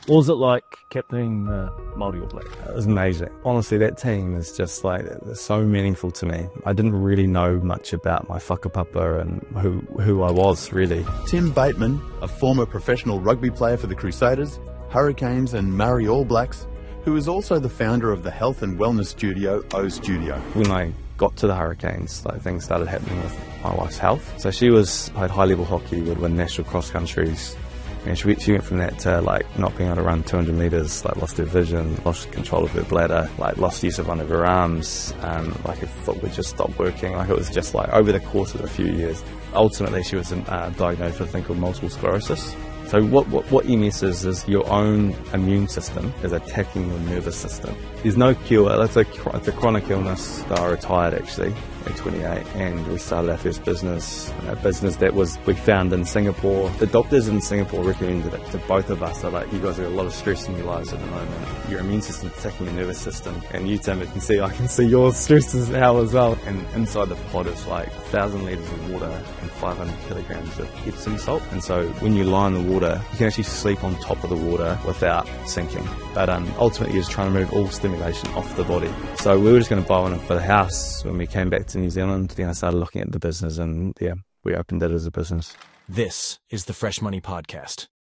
What was it like captaining the Māori All Black? It was amazing. Honestly, that team is just like so meaningful to me. I didn't really know much about my whakapapa and who I was, really. Tim Bateman, a former professional rugby player for the Crusaders, Hurricanes and Māori All Blacks, who is also the founder of the health and wellness studio, O Studio. When I got to the Hurricanes, things started happening with my wife's health. So she played high-level hockey, would win national cross-countries. And she went from that to not being able to run 200 metres, lost her vision, lost control of her bladder, lost use of one of her arms, her foot would just stop working. It was just over the course of a few years. Ultimately, she was diagnosed with a thing called multiple sclerosis. So what MS is your own immune system is attacking your nervous system. There's no cure. It's a chronic illness. I retired actually at 28 and we started our first business, a business that we found in Singapore. The doctors in Singapore recommended it to both of us. They're you guys have a lot of stress in your lives at the moment. Your immune system is attacking your nervous system. And you, Tim, I can see your stress is now as well. And inside the pod is 1,000 litres of water and 500 kilograms of Epsom salt. And so when you lie in the water, you can actually sleep on top of the water without sinking. But ultimately, you're just trying to remove all stimulation off the body. So we were just going to buy one for the house when we came back to New Zealand. Then I started looking at the business and we opened it as a business. This is the Fresh Money Podcast.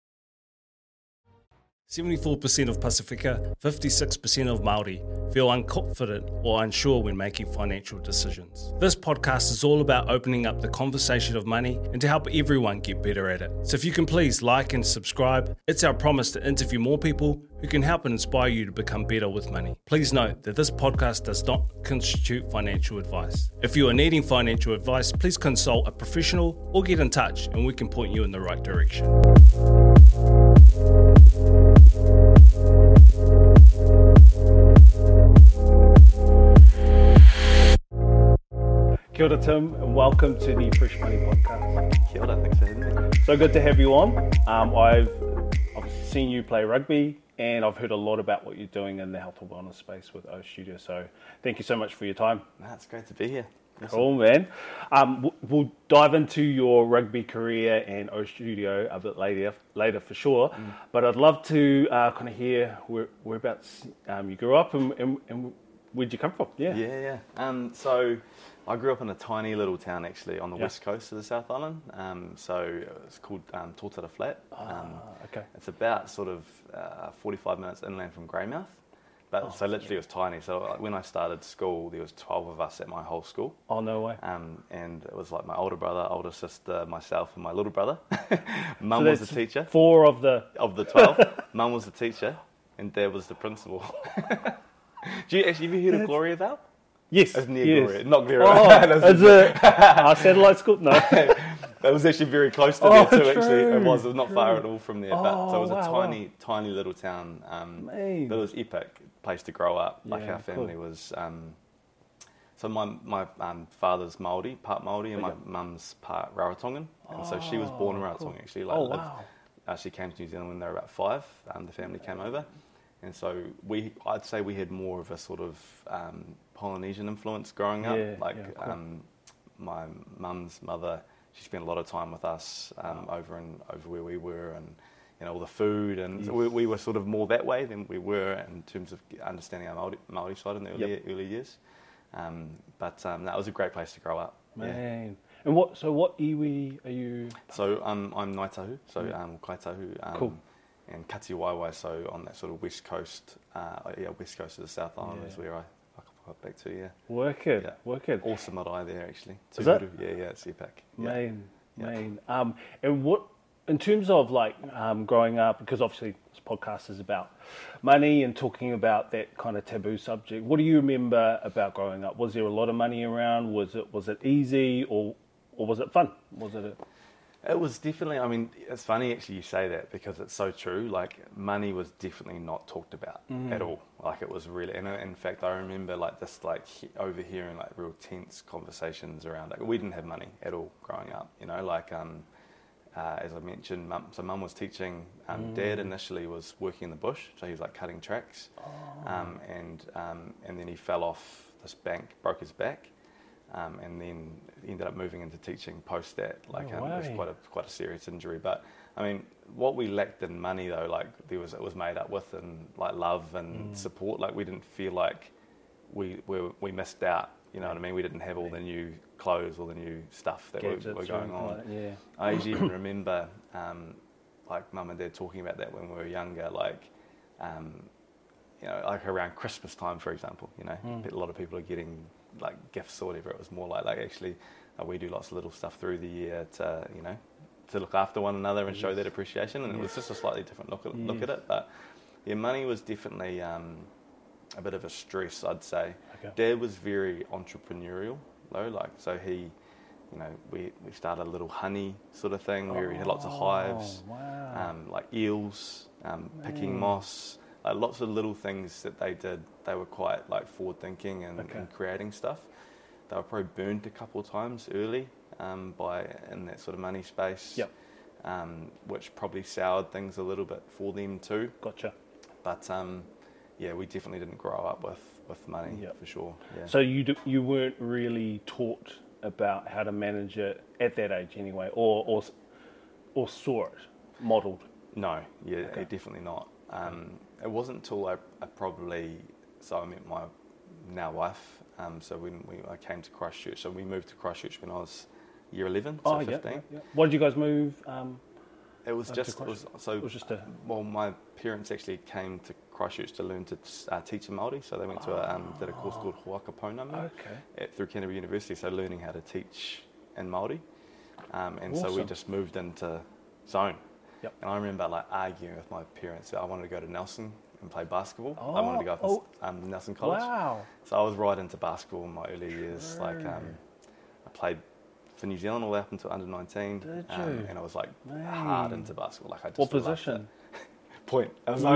74% of Pasifika, 56% of Māori feel unconfident or unsure when making financial decisions. This podcast is all about opening up the conversation of money and to help everyone get better at it. So if you can please like and subscribe, it's our promise to interview more people who can help and inspire you to become better with money. Please note that this podcast does not constitute financial advice. If you are needing financial advice, please consult a professional or get in touch and we can point you in the right direction. Kia ora, Tim, and welcome to the Fresh Money Podcast. Kia ora, thanks for having me. So good to have you on. I've seen you play rugby, and I've heard a lot about what you're doing in the health and wellness space with O Studio. So thank you so much for your time. It's great to be here. Cool, man. We'll dive into your rugby career and O Studio a bit later for sure. But I'd love to kind of hear whereabouts you grew up and where'd you come from? Yeah. So I grew up in a tiny little town actually on the west coast of the South Island. So it's called Tōtara Flat. Okay. It's about 45 minutes inland from Greymouth. But so literally it was tiny. So when I started school, there was 12 of us at my whole school. Oh, no way. And it was my older brother, older sister, myself, and my little brother. Mum was the teacher. 4 of the 12. Mum was the teacher, and Dad was the principal. Do you actually ever heard of Gloria Vale? Yes. It's near Gloria, not Gloria. Oh, is it our satellite school? No. It was actually very close to there too. True, actually, it was not far at all from there. So it was wow. tiny little town. It was epic place to grow up. Our family was. So my father's Māori, part Māori, and my mum's part Rarotongan, and so she was born in Rarotonga. Actually, she came to New Zealand when they were about 5. The family came over, and so I'd say we had more of a sort of Polynesian influence growing up. My mum's mother. She spent a lot of time with us over where we were, and all the food, and so we were sort of more that way than we were in terms of understanding our Māori side in the early years. But that was a great place to grow up. Man, and what iwi are you? So I'm Ngāi Tahu, so Kaitahu, cool. And Katiwaiwai, so on that sort of west coast of the South Island is where I got back to. Work it. Awesome marae there actually. Is it? Yeah, it's epic. Man. And what, in terms of growing up, because obviously this podcast is about money and talking about that kind of taboo subject, what do you remember about growing up? Was there a lot of money around? Was it easy or was it fun? It was definitely, it's funny actually you say that because it's so true. Money was definitely not talked about at all. It was really, and in fact I remember overhearing real tense conversations around it. We didn't have money at all growing up, as I mentioned, Mum was teaching. Dad initially was working in the bush, so he was cutting tracks, and then he fell off this bank, broke his back. And then ended up moving into teaching post that. It was quite a serious injury. But I mean, what we lacked in money though, like it was made up with in like love and support. Like we didn't feel like we missed out. You know what I mean? We didn't have all the new clothes, all the new stuff that were going on. Yeah. I actually even remember, like Mum and Dad talking about that when we were younger, like, you know, like around Christmas time, for example. You know, a lot of people are getting like gifts or whatever. It was more like actually, we do lots of little stuff through the year to, you know, to look after one another and show that appreciation. And it was just a slightly different look at it. But yeah, money was definitely a bit of a stress, I'd say. Okay. Dad was very entrepreneurial though, like, so he, you know, we started a little honey sort of thing where we had lots of hives, like eels, picking moss, like lots of little things that they did. They were quite like forward thinking and creating stuff. They were probably burnt a couple of times early in that sort of money space, which probably soured things a little bit for them too. Gotcha. But yeah, we definitely didn't grow up with money, for sure. Yeah. So you weren't really taught about how to manage it at that age anyway, or saw it modelled? No, definitely not. It wasn't until I met my now wife. So when I came to Christchurch, so we moved to Christchurch when I was year 11, so 15. Yeah. Why did you guys move? It was just well, my parents actually came to Christchurch to learn to teach in Māori, so they went to did a course called Hoaka Pounamu through Canterbury University, so learning how to teach in Māori, and so we just moved into Zone. Yep. And I remember like arguing with my parents. I wanted to go to Nelson and play basketball. I wanted to go to Nelson College. Wow. So I was right into basketball in my early years. Like I played for New Zealand all the way up until under 19. Did you? And I was like hard into basketball. Like I just what position? Point. I was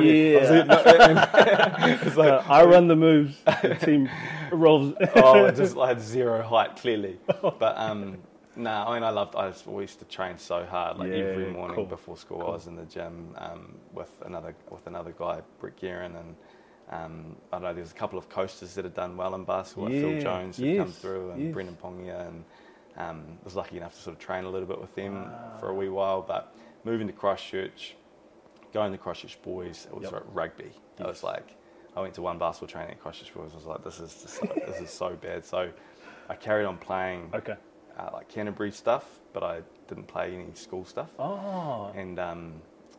I run the moves. The team rolls. I had zero height clearly, but no, I mean we used to train so hard. Like every morning before school, I was in the gym with another guy, Brett Guerin, and I don't know. There was a couple of coasters that had done well in basketball. Like Phil Jones had come through, and Brendan Pongia, and I was lucky enough to sort of train a little bit with them for a wee while. But moving to Christchurch, going to Christchurch Boys, it was like rugby. It was like I went to one basketball training at Christchurch Boys. I was like, this is so bad. So I carried on playing. Okay. Like Canterbury stuff, but I didn't play any school stuff. And and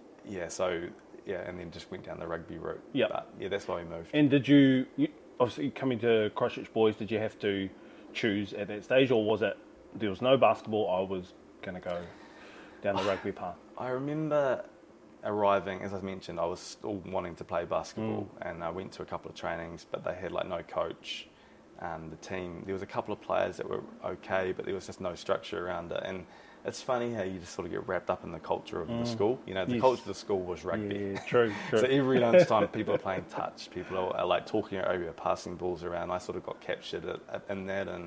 then just went down the rugby route. Yeah, but yeah, that's why we moved. And did you obviously coming to Christchurch Boys? Did you have to choose at that stage, or was it there was no basketball? I was going to go down the rugby path. I remember arriving, as I mentioned, I was still wanting to play basketball, and I went to a couple of trainings, but they had like no coach. The team, there was a couple of players that were okay, but there was just no structure around it. And it's funny how you just sort of get wrapped up in the culture of the school. You know, the culture of the school was rugby. Yeah, true. So every lunchtime, people are playing touch. People are like talking over, passing balls around. I sort of got captured in that, and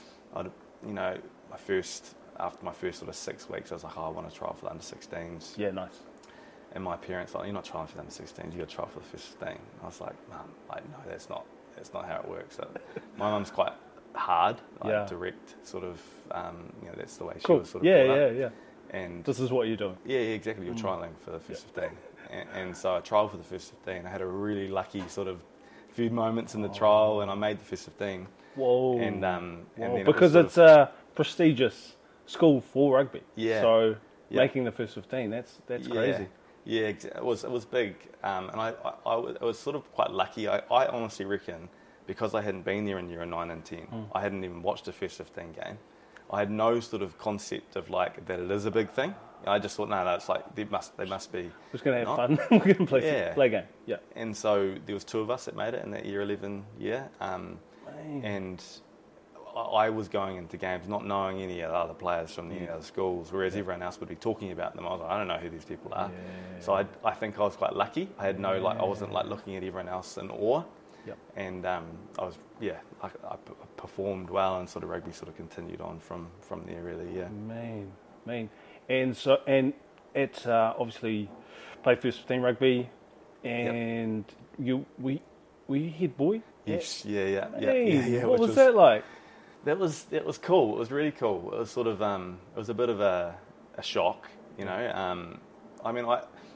after my first sort of 6 weeks, I was like, I want to try for the under-16s. Yeah, nice. And my parents were like, you're not trying for the under-16s. You got to try for the first 15. I was like, Mum, no, that's not how it works. So my mum's quite hard, direct, sort of. That's the way she was sort of brought up. Yeah. And this is what you're doing. Yeah, exactly. You're trialling for the first 15, and so I trialled for the first 15. I had a really lucky sort of few moments in the trial, and I made the first 15. Whoa! And then because it's a prestigious school for rugby. Yeah. So making the first 15, that's crazy. Yeah, it was big, and I was sort of quite lucky. I honestly reckon because I hadn't been there in year 9 and 10, I hadn't even watched a first 15 game. I had no sort of concept of like that it is a big thing. I just thought, no, it's like they must be. We're just gonna have fun. We're gonna play a game. Yeah. And so there was 2 of us that made it in that year 11 year, and I was going into games not knowing any of the other players from the other schools, whereas everyone else would be talking about them. I was like, I don't know who these people are. Yeah. So I think I was quite lucky. I had I wasn't like looking at everyone else in awe. Yep. And I performed well, and sort of rugby sort of continued on from there really. Yeah. Mean. And it's obviously played first 15 rugby, and were you head boy? Yes. Yeah. What was that like? That was cool. It was really cool. It was sort of it was a bit of a shock, you know. I mean,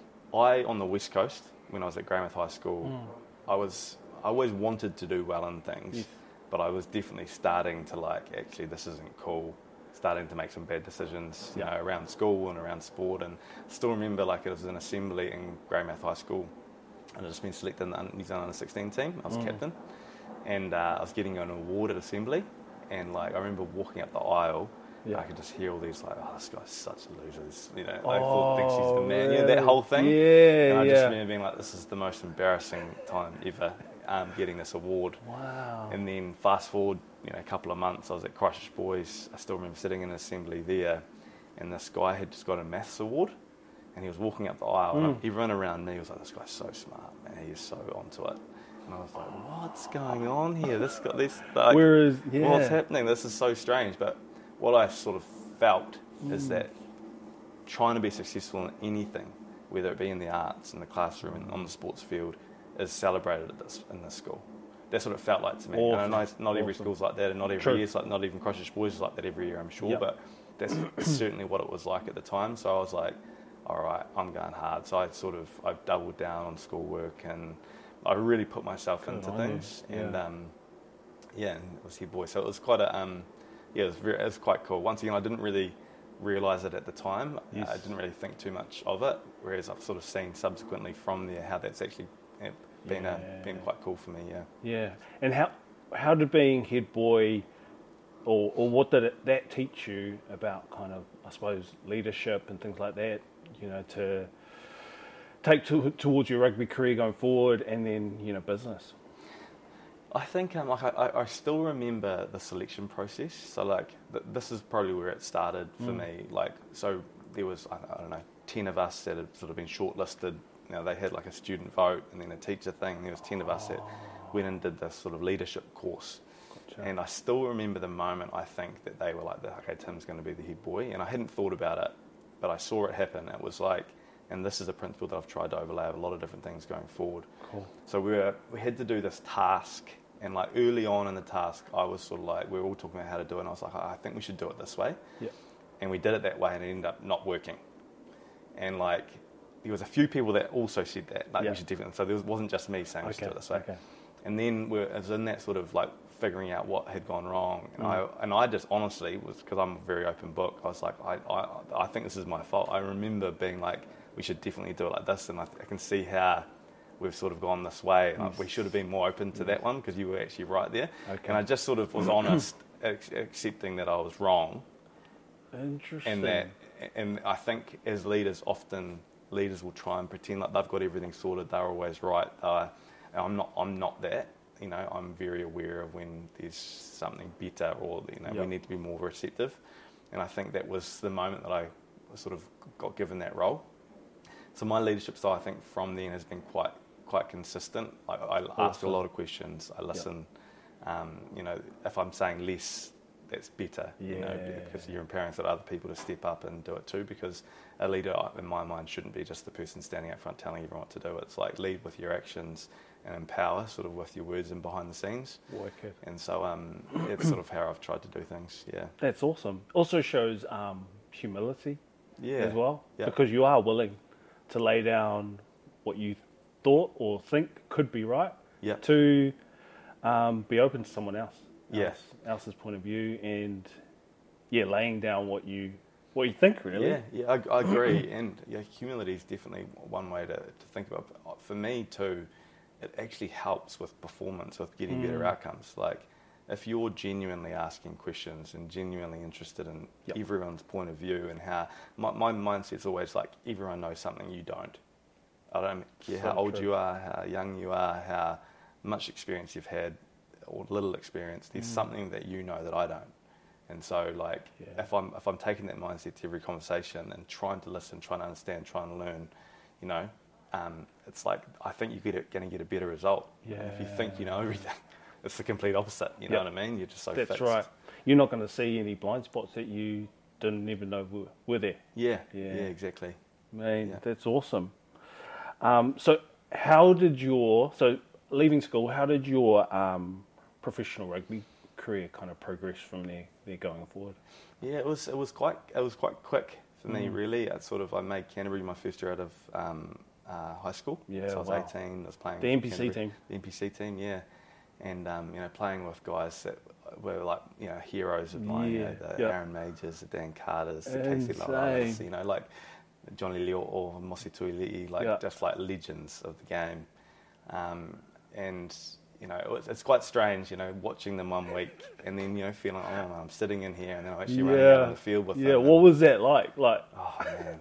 I on the West Coast, when I was at Greymouth High School, I always wanted to do well in things, but I was definitely starting to like, actually, this isn't cool. Starting to make some bad decisions, you know, around school and around sport. And I still remember, like, it was an assembly in Greymouth High School, and I'd just been selected in the New Zealand Under-16 team. I was captain, and I was getting an award at assembly, and like I remember walking up the aisle. I could just hear all these like, oh, this guy's such a loser. You know, I think she's the man. You know, that whole thing. And I just remember being like, this is the most embarrassing time ever, getting this award. Wow. And then fast forward, you know, a couple of months, I was at Christchurch Boys. I still remember sitting in an assembly there, and this guy had just got a maths award, and he was walking up the aisle, and everyone around me was like, this guy's so smart, man. He is so onto it. And I was like, what's going on here? This got this. Like, what's happening? This is so strange. But what I sort of felt is that trying to be successful in anything, whether it be in the arts, in the classroom, and on the sports field, is celebrated in this school. That's what it felt like to me. Awesome. And I know not every school's like that, and not every year's like, not even Christchurch Boys is like that every year, I'm sure. But that's certainly what it was like at the time. So I was like, all right, I'm going hard. So I doubled down on schoolwork, and I really put myself into things. And and it was Head Boy. So it was quite a it was quite cool. Once again, I didn't really realise it at the time. I didn't really think too much of it, whereas I've sort of seen subsequently from there how that's actually been quite cool for me. Yeah. And how did being Head Boy, or what did that teach you about kind of, I suppose, leadership and things like that, you know, to take towards your rugby career going forward, and then, you know, business? I think I still remember the selection process. So like this is probably where it started for me. Like, so there was, I don't know, 10 of us that had sort of been shortlisted. You know, they had like a student vote and then a teacher thing. There was 10 of us that went and did this sort of leadership course. Gotcha. And I still remember the moment I think that they were like, okay, Tim's going to be the Head Boy. And I hadn't thought about it, but I saw it happen. It was like, and this is a principle that I've tried to overlay a lot of different things going forward. Cool. So we had to do this task, and like early on in the task, I was sort of like, we were all talking about how to do it, and I was like, I think we should do it this way. Yeah. And we did it that way, and it ended up not working. And like, there was a few people that also said that, like we should definitely. So there wasn't just me saying we should do it this way. Okay. And then it was in that sort of like figuring out what had gone wrong, and I just honestly was, because I'm a very open book, I was like, I think this is my fault. I remember being like, we should definitely do it like this, and I can see how we've sort of gone this way. We should have been more open to that one, because you were actually right there. Okay. And I just sort of was honest, accepting that I was wrong. Interesting. And I think as leaders, often leaders will try and pretend like they've got everything sorted, they're always right. I'm not that. You know, I'm very aware of when there's something better, or we need to be more receptive. And I think that was the moment that I sort of got given that role. So my leadership style, I think, from then has been quite consistent. I ask a lot of questions. I listen. You know, if I'm saying less, that's better. You know, because you're empowering sort of other people to step up and do it too. Because a leader, in my mind, shouldn't be just the person standing up front telling everyone what to do. It's like lead with your actions and empower sort of with your words and behind the scenes. Wicked. And so it's sort of how I've tried to do things. Yeah. That's awesome. Also shows humility. As well, yeah. Because you are willing to lay down what you thought or think could be right, to be open to someone else's point of view, and laying down what you think, really. I agree. And humility is definitely one way to think about it. For me too, it actually helps with performance, with getting better outcomes. Like, if you're genuinely asking questions and genuinely interested in everyone's point of view, and how my mindset's always like, everyone knows something you don't. I don't care how old you are, how young you are, how much experience you've had or little experience. There's something that you know that I don't. And so, like, if I'm taking that mindset to every conversation and trying to listen, trying to understand, trying to learn, you know, it's like, I think you're going to get a better result. If you think you know everything. It's the complete opposite, you know what I mean? You're just so fixed. That's right. You're not going to see any blind spots that you didn't even know were there. Yeah, exactly. Man, that's awesome. So leaving school, how did your professional rugby career kind of progress from there going forward? Yeah, it was quite quick for for me, really. I made Canterbury my first year out of high school. Yeah, so I was wow. 18. I was playing The for NPC Canterbury. team. The NPC team, yeah. And playing with guys that were like heroes of mine. The Aaron Majors, the Dan Carters, the Casey Lawrence, like Johnny Leo or Mosi Tuilii, just like legends of the game. And it's quite strange, watching them 1 week and then feeling I'm sitting in here and then I'm actually running out on the field with them. Yeah, what was that like? Oh man,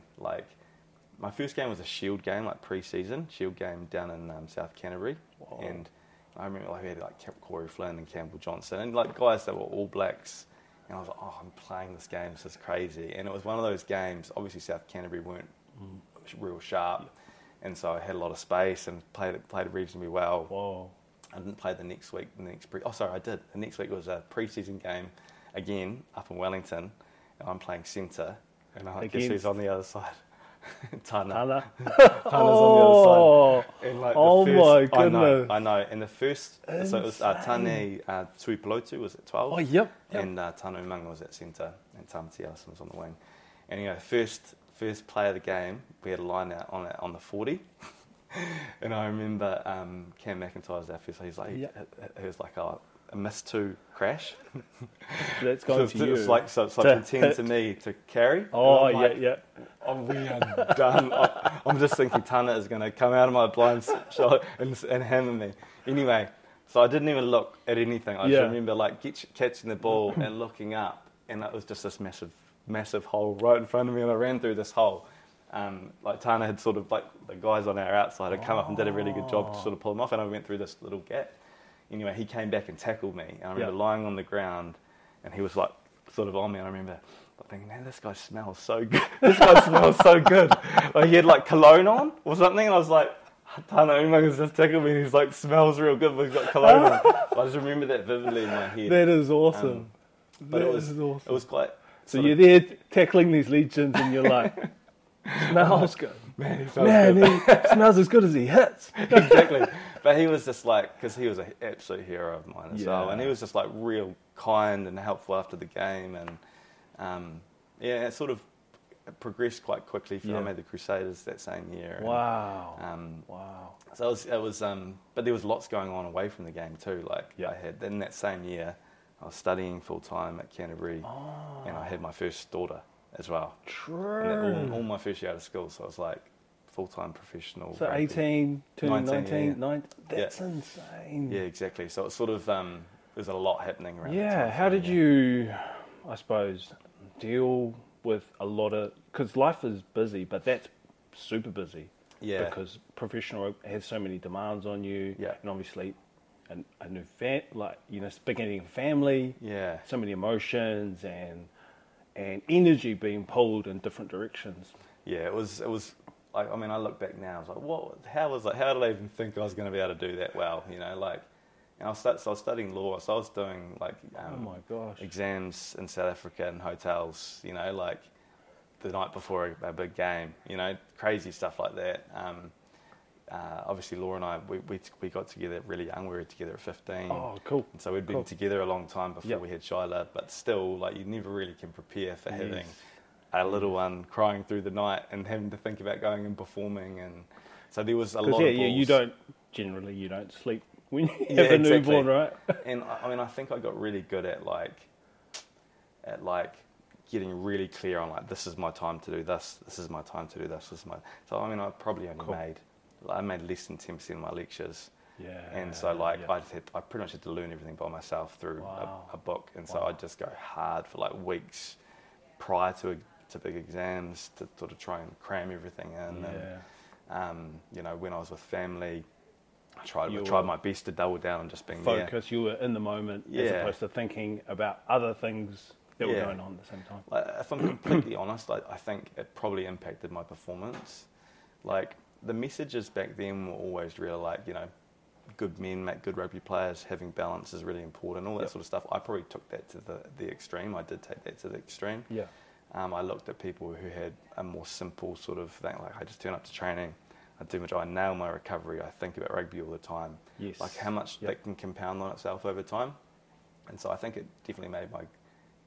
my first game was a Shield game, like pre-season Shield game down in South Canterbury. Wow. And I remember we had Corey Flynn and Campbell Johnson and guys that were All Blacks, and I was like, I'm playing this game, this is crazy. And it was one of those games, obviously South Canterbury weren't real sharp, and so I had a lot of space and played it reasonably well. Whoa. I didn't play the next week. I did. The next week was a pre-season game again up in Wellington, and I'm playing centre, and I guess who's on the other side? Tana. Tana's on the other side. And my goodness. I know. And the first, so it was Tane Tuipulotu was at 12. Oh, yep. And Tana Umaga was at centre, and Tamati Allison was on the wing. And first play of the game, we had a line out on the 40. And I remember Cam McIntyre's our first. He's like, he was like, a missed 2 crash. That's going to you. It's like a 10 to me to carry. Oh, yeah. Oh, we are done. I'm just thinking Tana is going to come out of my blind shot and hammer me. Anyway, so I didn't even look at anything. I just remember catching the ball and looking up, and it was just this massive hole right in front of me, and I ran through this hole. Tana had sort of the guys on our outside had come up and did a really good job to sort of pull him off, and I went through this little gap. Anyway, he came back and tackled me, and I remember lying on the ground, and he was sort of on me, and I remember thinking, man, this guy smells so good. This guy smells so good. He had cologne on or something, and I was like, Tana Umaga's just tackled me, and he's smells real good, but he's got cologne on. I just remember that vividly in my head. That is awesome. But it was quite... So you're there tackling these legends, and you're like, smells good. Man, he smells as good as he hits. Exactly. But he was just because he was an absolute hero of mine as well. And he was just real kind and helpful after the game. And it sort of progressed quite quickly. I made the Crusaders that same year. Wow. Wow. So it was but there was lots going on away from the game too. I had, in that same year, I was studying full time at Canterbury, and I had my first daughter as well. True. All my first year out of school, so I was full-time professional. So rugby. 18, turning 19, 19. That's Yeah. insane. Yeah, exactly. So it's sort of, there's a lot happening around that Yeah, time how for me, did you, I suppose, deal with a lot of, because life is busy, but that's super busy. Yeah. Because professional has so many demands on you. Yeah. And obviously a new beginning of family. Yeah. So many emotions and energy being pulled in different directions. Yeah, it was I look back now, I was like, what? How did I even think I was going to be able to do that well? And I was studying law, so I was doing oh my gosh, exams in South Africa and hotels, the night before a big game, crazy stuff like that. Obviously, Laura and I, we got together really young. We were together at 15. Oh, cool. And so we'd been together a long time before we had Shyla, but still, you never really can prepare for having a little one crying through the night and having to think about going and performing. And so there was a lot of balls. You don't sleep when you have a newborn, right? And I think I got really good at getting really clear on this is my time to do this is my time to do this, so I probably only I made less than 10% of my lectures. Yeah. And so I pretty much had to learn everything by myself through a book, and so I'd just go hard for weeks prior to big exams to sort of try and cram everything in. Yeah. And when I was with family, I tried my best to double down on just being there. Focus, you were in the moment as opposed to thinking about other things that were going on at the same time. If I'm completely honest, I think it probably impacted my performance. The messages back then were always real, good men make good rugby players, having balance is really important, all that sort of stuff. I probably took that to the extreme. I did take that to the extreme. Yeah. I looked at people who had a more simple sort of thing, I just turn up to training, I do my job, I nail my recovery, I think about rugby all the time. Yes. How much that can compound on itself over time. And so I think it definitely made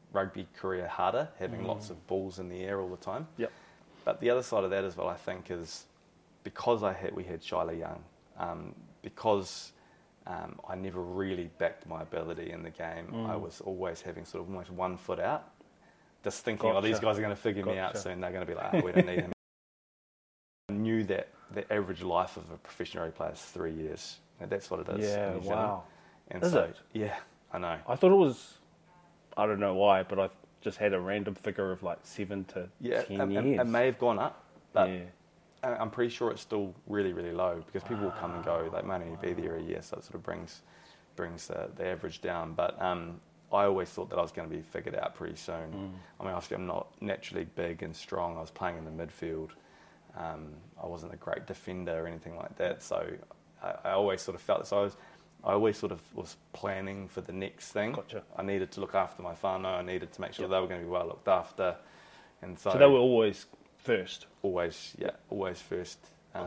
rugby career harder, having lots of balls in the air all the time. Yep. But the other side of that as well, I think, is because we had Shiloh Young, because I never really backed my ability in the game. I was always having sort of almost 1 foot out, just thinking, oh, these guys are going to figure me out soon. They're going to be like, oh, we don't need him. I knew that the average life of a professional rugby player is 3 years. And that's what it is. Yeah, in New Zealand. wow. And Is so, it? Yeah, I know. I thought it was, I don't know why, but I just had a random figure of like 7 to 10 years. It may have gone up, but Yeah. I'm pretty sure it's still really, really low because people will come and go. They might only be there a year, so it sort of brings the average down. But I always thought that I was going to be figured out pretty soon. I mean, obviously I'm not naturally big and strong. I was playing in the midfield. I wasn't a great defender or anything like that. So I always sort of felt so. I always sort of was planning for the next thing. Gotcha. I needed to look after my whānau. I needed to make sure they were going to be well looked after. And so they were always first. Always first.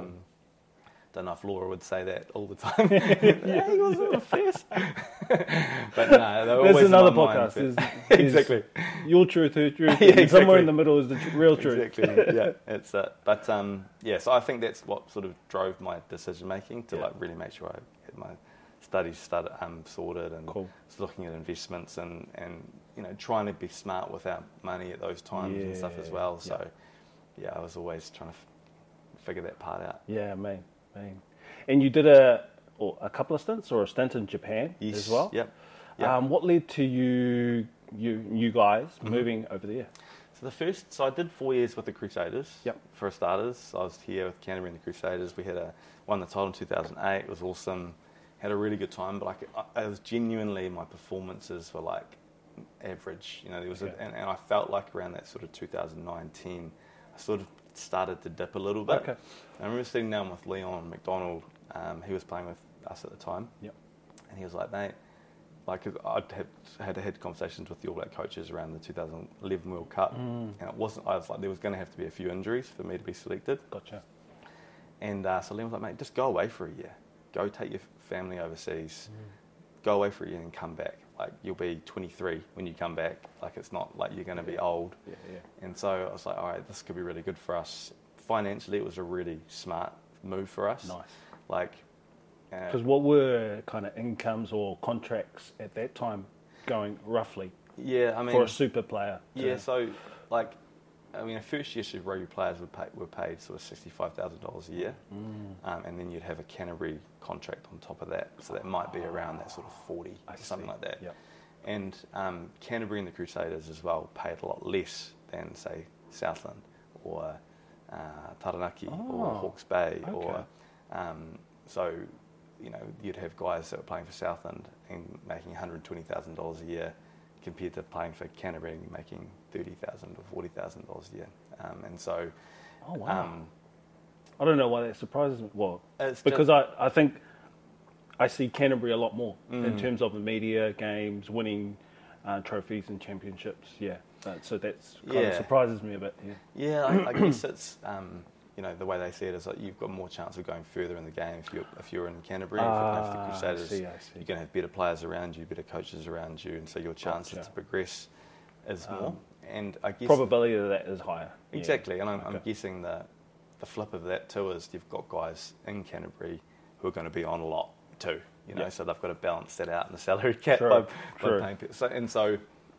Don't know if Laura would say that all the time. Yeah, he was the first. But no, they were always There's another in my mind podcast. first. There's Exactly. Your truth, her truth. Yeah, and exactly. Somewhere in the middle is the real truth. Exactly. Yeah, it's it. But so I think that's what sort of drove my decision making to like really make sure I had my studies sorted and Cool. was looking at investments and trying to be smart with our money at those times and stuff as well. So I was always trying to figure that part out. Yeah, man. And you did a couple of stints or a stint in Japan as well? Yep. What led to you guys moving over there? So I did 4 years with the Crusaders. Yep. For starters, I was here with Canterbury and the Crusaders. We won the title in 2008. It was awesome. Had a really good time, but I was genuinely, my performances were like average. There was and I felt like around that sort of 2009-10, I sort of started to dip a little bit. Okay. I remember sitting down with Leon McDonald. He was playing with us at the time. Yep. And he was like, mate, had conversations with the All Black coaches around the 2011 World Cup, and I was like, there was going to have to be a few injuries for me to be selected. Gotcha. And so Leon was like, mate, just go away for a year. Go take your family overseas. Go away for a year and come back. Like, you'll be 23 when you come back. Like, it's not like you're going to be old. Yeah. And so I was like, all right, this could be really good for us. Financially, it was a really smart move for us. Nice. Like, Because what were kind of incomes or contracts at that time going roughly yeah, I mean, for a super player? Yeah, so like, I mean, a first year Super Rugby players were paid sort of $65,000 a year, and then you'd have a Canterbury contract on top of that, so that might be around that sort of 40, something like that. Yep. And Canterbury and the Crusaders as well paid a lot less than, say, Southland or Taranaki or Hawke's Bay, or so you'd have guys that were playing for Southland and making $120,000 a year, compared to playing for Canterbury and making $30,000 or $40,000 a year. And so... Oh, wow. I don't know why that surprises me. Well, because just, I think I see Canterbury a lot more in terms of the media, games, winning trophies and championships. Yeah. So that's kind of surprises me a bit. Yeah, I guess it's... the way they see it is like you've got more chance of going further in the game if you're in Canterbury. If you're playing for the Crusaders, I see. you're going to have better players around you, better coaches around you, and so your chances to progress is more. And I guess probability of that is higher. Exactly, and I'm guessing the flip of that too is you've got guys in Canterbury who are going to be on a lot too. So they've got to balance that out in the salary cap by paying people. So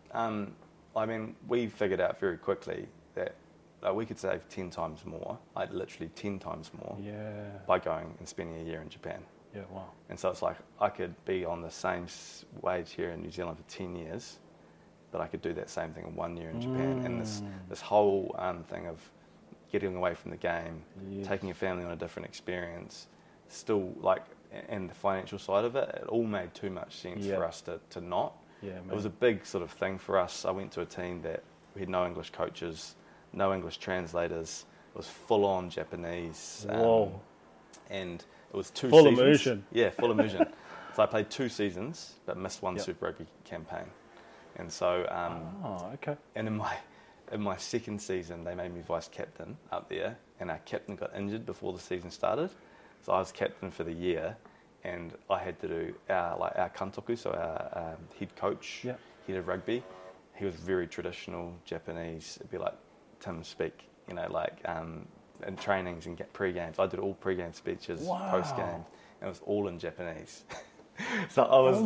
I mean, we figured out very quickly that we could save 10 times more, like literally 10 times more, by going and spending a year in Japan. Yeah, wow. And so it's like I could be on the same wage here in New Zealand for 10 years, but I could do that same thing in 1 year in Japan. And this whole thing of getting away from the game, taking your family on a different experience, still like, and the financial side of it, it all made too much sense for us to not. Yeah, it was a big sort of thing for us. I went to a team that we had no English coaches, no English translators. It was full-on Japanese. Whoa. And it was 2 full seasons. Immersion. Yeah, full immersion. So I played 2 seasons, but missed one Super Rugby campaign. And so... okay. And in my second season, they made me vice-captain up there, and our captain got injured before the season started. So I was captain for the year, and I had to do our kantoku, so our head coach, head of rugby, he was very traditional Japanese. It'd be like Tim speak, you know, like in trainings and pre-games. I did all pre-game speeches, post-game, and it was all in Japanese. So I was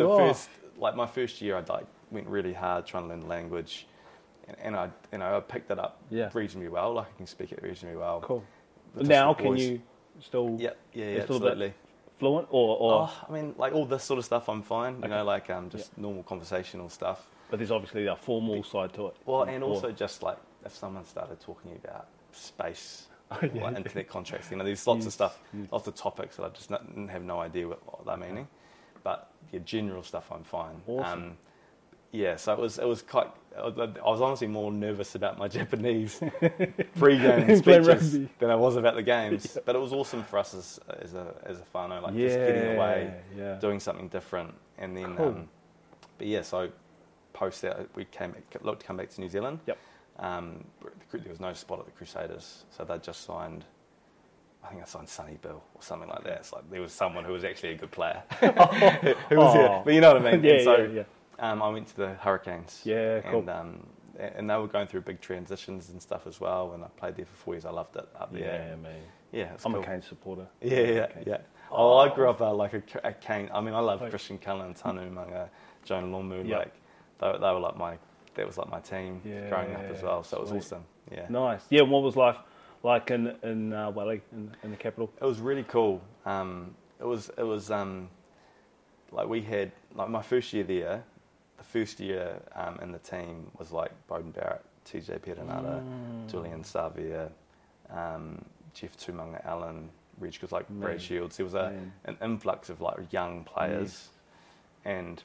my first year, I went really hard trying to learn the language, and I picked it up reasonably well. Like I can speak it reasonably well. Cool. Now can you still? Yeah, still absolutely. A bit fluent or? I mean, like all this sort of stuff, I'm fine. You know, like just normal conversational stuff. But there's obviously a formal side to it. Well, and also just like if someone started talking about space. Like internet contracts, you know, there's lots of stuff, lots of topics that I just have no idea what they're meaning. But general stuff, I'm fine. Awesome. So it was quite. I was honestly more nervous about my Japanese pre-game speeches than I was about the games. But it was awesome for us as a whānau, like just getting away, doing something different, and then. Cool. So post that we looked to come back to New Zealand. Yep. There was no spot at the Crusaders, so they just signed. I think I signed Sonny Bill or something like that. It's like there was someone who was actually a good player who was here, but you know what I mean. I went to the Hurricanes. Yeah, cool. And they were going through big transitions and stuff as well. And I played there for 4 years. I loved it up there. Yeah, man. Yeah, I'm cool. a Canes supporter. Yeah. Oh, I grew up like a Cane. I mean, I love Christian Cullen, Tanu Manga, Jonah Lomu. Yep. Like they were like my. That was like my team growing up as well. So it was awesome. Yeah. Nice. Yeah. And what was life like in Wellington, in the capital? It was really cool. It was like we had like my first year there. The first year in the team was like Bowden Barrett, TJ Perenara, Julian Savia, Jeff Tumanga Allen, Reg, because like Brad Shields. There was an influx of like young players, and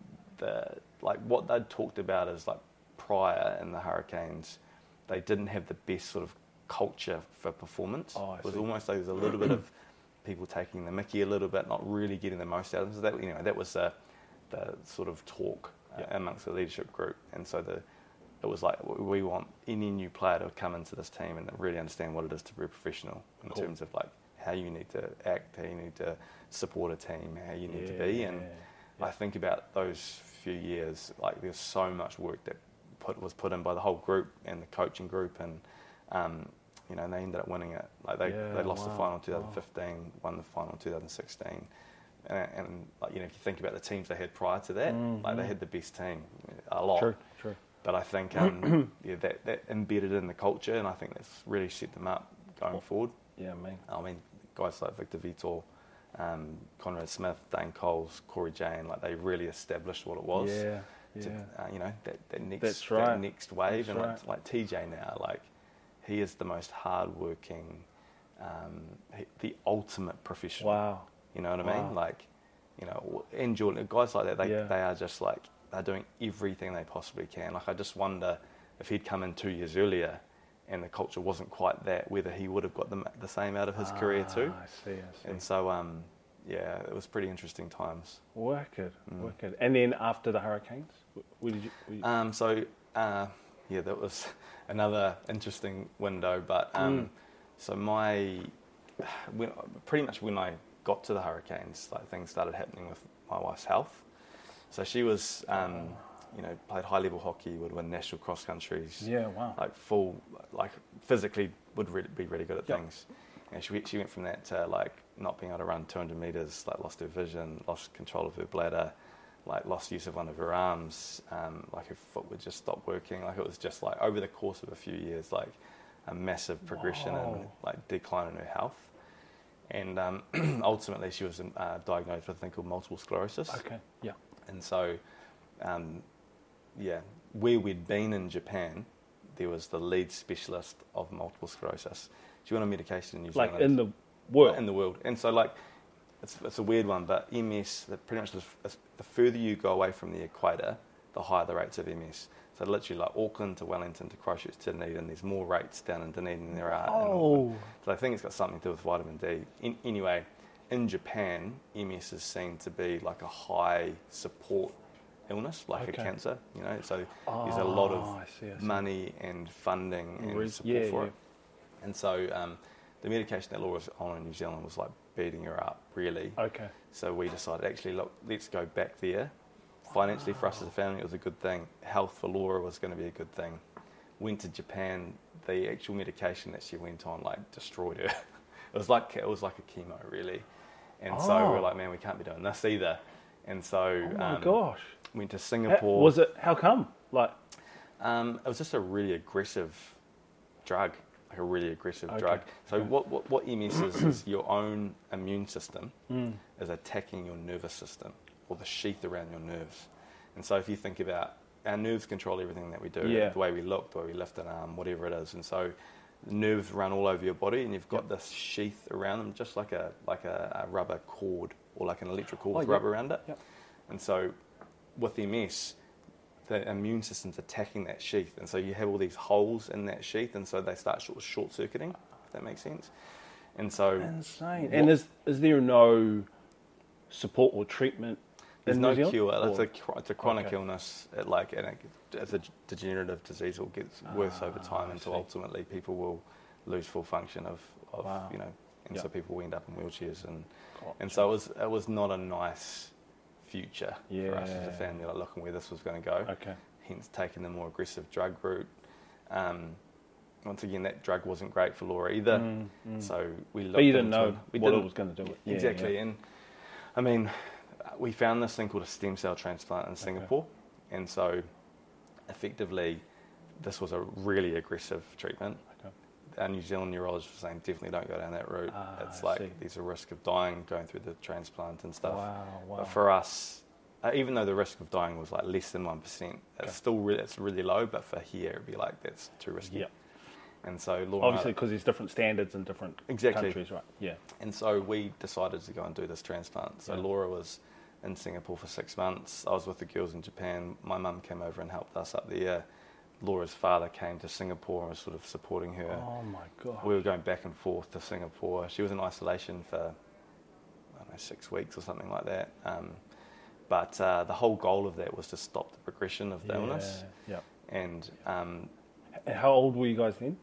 what they'd talked about is like prior in the Hurricanes, they didn't have the best sort of culture for performance. It was almost like there was a little bit of people taking the mickey a little bit, not really getting the most out of them. So that was the sort of talk amongst the leadership group, and so it was like we want any new player to come into this team and really understand what it is to be a professional in terms of like how you need to act, how you need to support a team, how you need to be. And I think about those few years, like there's so much work that was put in by the whole group and the coaching group, and they ended up winning it. Like they lost the final in 2015, won the final in 2016, and like, if you think about the teams they had prior to that, like they had the best team a lot. True. But I think that embedded in the culture, and I think that's really set them up going forward. Yeah, man. I mean, guys like Victor Vitor, Conrad Smith, Dane Coles, Corey Jane, like they really established what it was. That next wave. That's and like TJ now, like he is the most hardworking, the ultimate professional. Wow. You know what I mean? Like, and Jordan, guys like that, they are just like, they're doing everything they possibly can. Like I just wonder if he'd come in 2 years earlier and the culture wasn't quite that, whether he would have got the same out of his career too. I see. And so, it was pretty interesting times. Wicked. And then after the Hurricanes, where did you? That was another interesting window. But so pretty much when I got to the Hurricanes, like things started happening with my wife's health. So she was, played high-level hockey, would win national cross countries. Yeah, wow. Like physically would be really good at things. And she went from that to like not being able to run 200 meters, like lost her vision, lost control of her bladder, like lost use of one of her arms, like her foot would just stop working. Like it was just like over the course of a few years, like a massive progression and like decline in her health. And ultimately she was diagnosed with a thing called multiple sclerosis. Okay, yeah. And so, where we'd been in Japan, there was the lead specialist of multiple sclerosis. She went on medication in New Zealand. Like in the world? In the world. And so, like, it's a weird one, but MS, pretty much the further you go away from the equator, the higher the rates of MS. So literally like Auckland to Wellington to Christchurch to Dunedin, there's more rates down in Dunedin than there are in Auckland. So I think it's got something to do with vitamin D. Anyway, in Japan, MS is seen to be like a high support illness, like a cancer, so there's a lot of money and funding and support for it. And so the medication that Laura was on in New Zealand was like beating her up, really. Okay. So we decided, actually, look, let's go back there financially for us as a family, it was a good thing. Health for Laura was going to be a good thing. Went to Japan. The actual medication that she went on destroyed her. It was like a chemo, really. And so we were like, man, we can't be doing this either. And so went to Singapore. How come? It was just a really aggressive drug, drug. So what MS is your own immune system is attacking your nervous system or the sheath around your nerves. And so if you think about our nerves control everything that we do, the way we look, the way we lift an arm, whatever it is. And so the nerves run all over your body, and you've got this sheath around them, just like a rubber cord or like an electric cord with rubber around it. Yep. And so with MS, the immune system's attacking that sheath, and so you have all these holes in that sheath, and so they start short circuiting. If that makes sense. And so insane. And is there no support or treatment? There's no cure. It's a chronic illness. It's a degenerative disease. It gets worse over time until ultimately people will lose full function of so people will end up in wheelchairs and so it was not a nice future for us as a family, looking where this was going to go. Okay. Hence taking the more aggressive drug route. Once again, that drug wasn't great for Laura either. So we looked. But you didn't know what it was going to do. Exactly. And I mean, we found this thing called a stem cell transplant in Singapore, and so effectively this was a really aggressive treatment. Our New Zealand neurologist was saying definitely don't go down that route. It's there's a risk of dying going through the transplant and stuff. Wow. But for us, even though the risk of dying was less than 1%, it's still it's really low. But for here, it'd be that's too risky. Yeah. And so Laura, obviously because there's different standards in different countries, right? Yeah. And so we decided to go and do this transplant. So Laura was in Singapore for 6 months. I was with the girls in Japan. My mum came over and helped us up there. Laura's father came to Singapore and was sort of supporting her. Oh my God. We were going back and forth to Singapore. She was in isolation for, 6 weeks or something like that. But the whole goal of that was to stop the progression of the illness. Yeah. And how old were you guys then?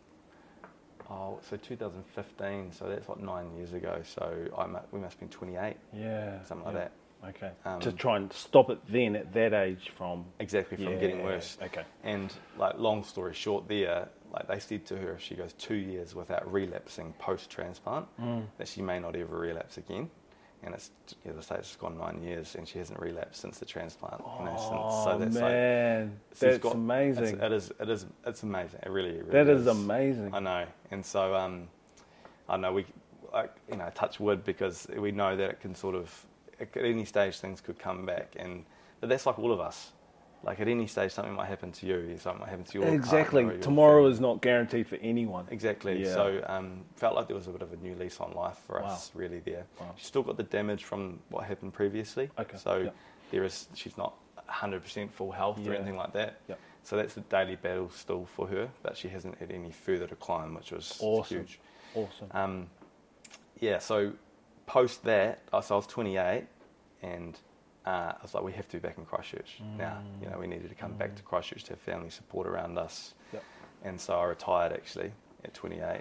So 2015, so that's 9 years ago. So we must have been 28. Yeah. Something like that. Okay. To try and stop it then at that age from getting worse. Okay. And long story short, there, they said to her if she goes 2 years without relapsing post transplant, that she may not ever relapse again. And it's, as I say, it's gone 9 years, and she hasn't relapsed since the transplant. So that's amazing. It's amazing. It really that is amazing. I know, and so I know we, touch wood, because we know that it can sort of, at any stage things could come back, but that's like all of us. At any stage, something might happen to you, something might happen to your exactly. partner or your Tomorrow family. is not guaranteed for anyone. Exactly. Yeah. So felt like there was a bit of a new lease on life for us, really there. Wow. She's still got the damage from what happened previously. Okay. So she's not 100% full health or anything like that. Yep. So that's a daily battle still for her, but she hasn't had any further decline, which was huge. Awesome. So post that, so I was 28, and I was like, we have to be back in Christchurch now. We needed to come back to Christchurch to have family support around us. Yep. And so I retired actually at 28,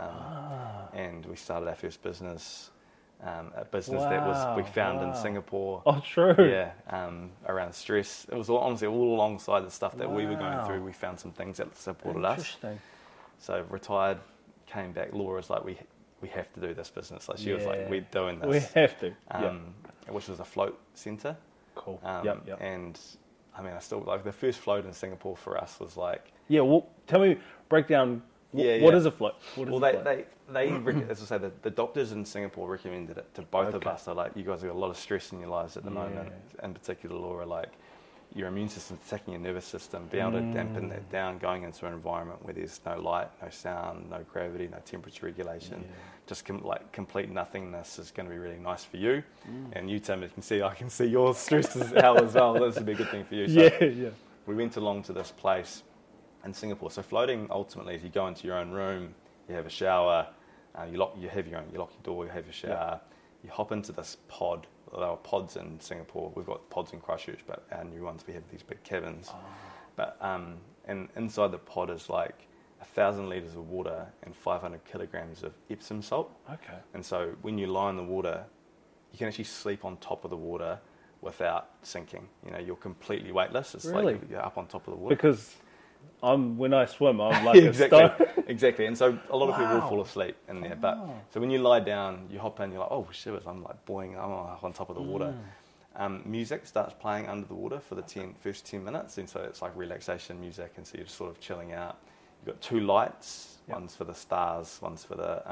and we started our first business, a business that we found in Singapore. Oh, true. Yeah, around stress. It was honestly all alongside the stuff that we were going through. We found some things that supported us. Interesting. So retired, came back. Laura's like, we have to do this business. She was like, we're doing this. We have to. Which was a float centre. Cool. And I mean, I still the first float in Singapore for us was like. Yeah. Well, tell me, break down. What is a float? They as I say, the doctors in Singapore recommended it to both of us. They're you guys have got a lot of stress in your lives at the moment. In particular, Laura, your immune system attacking your nervous system, be able to dampen that down, going into an environment where there's no light, no sound, no gravity, no temperature regulation, just complete nothingness is going to be really nice for you. And you, Tim, I can see your stress is out as well. This would be a good thing for you. So we went along to this place in Singapore. So floating ultimately is you go into your own room, you have a shower, you lock your door, you have a shower, you hop into this pod. There are pods in Singapore. We've got pods in Christchurch, but our new ones, we have these big cabins. But and inside the pod is 1,000 litres of water and 500 kilograms of Epsom salt. Okay. And so when you lie in the water, you can actually sleep on top of the water without sinking. You know, you're completely weightless. It's Really? like you're up on top of the water. Because when I swim, I'm like a stone. Exactly. And so a lot of people will fall asleep in there. But so when you lie down, you hop in, you're like, oh, shivers, I'm like buoying, I'm on top of the water. Music starts playing under the water for the first 10 minutes. And so it's like relaxation music. And so you're just sort of chilling out. You've got 2 lights. One's for the stars, one's for the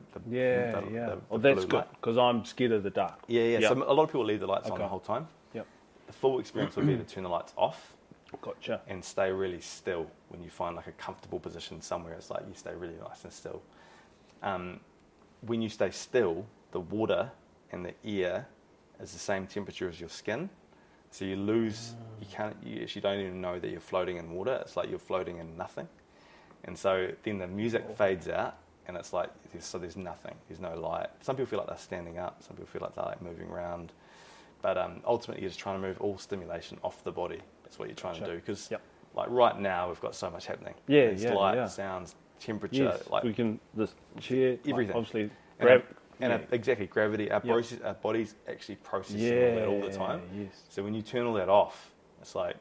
Well, that's good, because I'm scared of the dark. Yeah. So a lot of people leave the lights on the whole time. Yep. The full experience would be to turn the lights off. Gotcha. And stay really still when you find like a comfortable position somewhere. It's like you stay really nice and still. When you stay still, the water and the air is the same temperature as your skin. So you lose, you actually don't even know that you're floating in water. It's like you're floating in nothing. And so then the music fades out, and it's like, there's nothing. There's no light. Some people feel like they're standing up. Some people feel like they're like moving around. But ultimately, you're just trying to move all stimulation off the body. That's what you're trying to do. Because like right now, we've got so much happening. There's light, sounds, temperature. Yes, like we can, this chair, everything. Obviously, exactly, gravity. Our body's actually processing all that all the time. Yes. So when you turn all that off, it's like,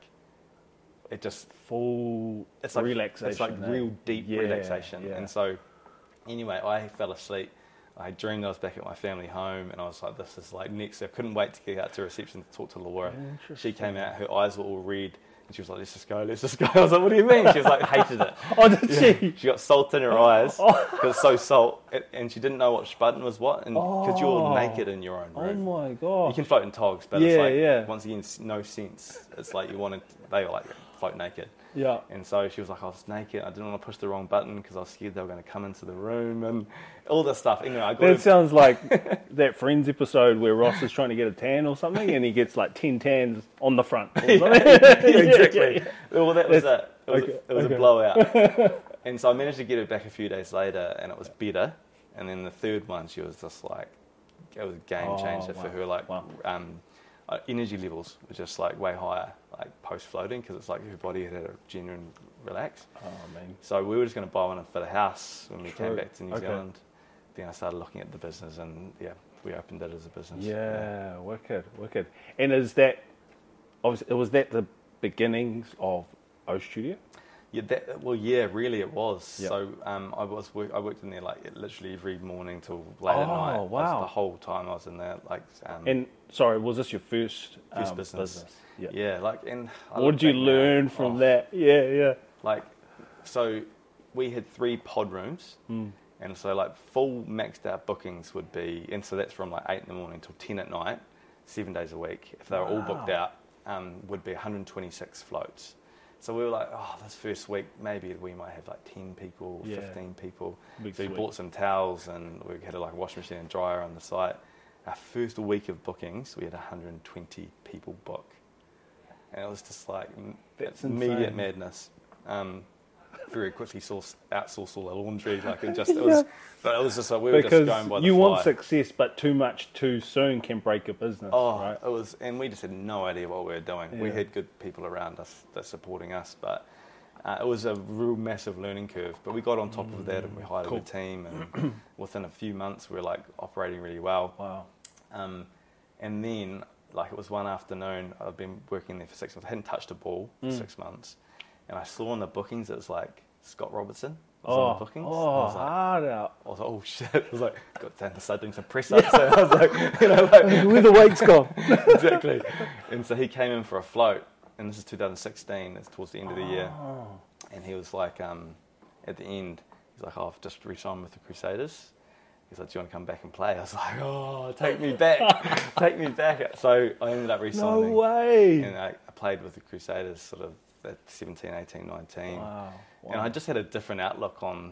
it just full relaxation. It's like real deep relaxation. And so anyway, I fell asleep. I dreamed I was back at my family home, and I was like, this is like next. I couldn't wait to get out to reception to talk to Laura. She came out, her eyes were all red, and she was like, let's just go. I was like, what do you mean? She was like, hated it. Oh, did she? She got salt in her eyes because it's so salt, and she didn't know which button was what, and because you're naked in your own room. Oh my God. You can float in togs, but it's like, once again, no sense. It's like they were like, float naked. Yeah. And so she was like, I was naked. I didn't want to push the wrong button because I was scared they were going to come into the room and all this stuff. Anyway, that sounds like that Friends episode where Ross is trying to get a tan or something, and he gets like 10 tans on the front. Exactly. Well, that was it. It was a blowout. And so I managed to get her back a few days later, and it was better. And then the third one, she was just like, it was a game changer for her. Like, energy levels were just like way higher, like post floating, because it's like her body had a genuine relax. Oh man! So we were just going to buy one for the house when we came back to New Zealand. Then I started looking at the business, and we opened it as a business. Yeah, wicked. And is that obviously was that the beginnings of O Studio? Yeah, really it was. Yep. So I worked in there like literally every morning till late at night. Oh, wow. The whole time I was in there. Like, and sorry, was this your first business? Yeah. Yeah, like, and what did you learn from that? Yeah. Like, so we had 3 pod rooms, and so like full maxed out bookings would be, and so that's from like 8 in the morning till 10 at night, 7 days a week. If they were all booked out, would be 126 floats. So we were like, this first week, maybe we might have like 10 people, 15 people. So we bought some towels, and we had a washing machine and dryer on the site. Our first week of bookings, we had 120 people book. And it was just like, that's immediate madness. Very quickly outsourced all the laundry. But it was just like, we were just going by the fly. You want success, but too much too soon can break a business. Right? It was, and we just had no idea what we were doing. Yeah. We had good people around us that supporting us, but it was a real massive learning curve. But we got on top of that, and we hired a good team, and within a few months, we were like operating really well. Wow. And then, like, it was one afternoon, I've been working there for 6 months. I hadn't touched a ball for 6 months. And I saw on the bookings, it was like Scott Robertson was on the bookings. Hard out. I was like, oh shit. I was like, got to start doing some press ups. So I was like, where the weight's gone. Exactly. And so he came in for a float, and this is 2016, it's towards the end of the year. And he was like, at the end, he's like, I've just re-signed with the Crusaders. He's like, do you want to come back and play? I was like, take me back. Take me back. So I ended up re-signing. No way. And I played with the Crusaders sort of at 17, 18, 19. Wow. And I just had a different outlook on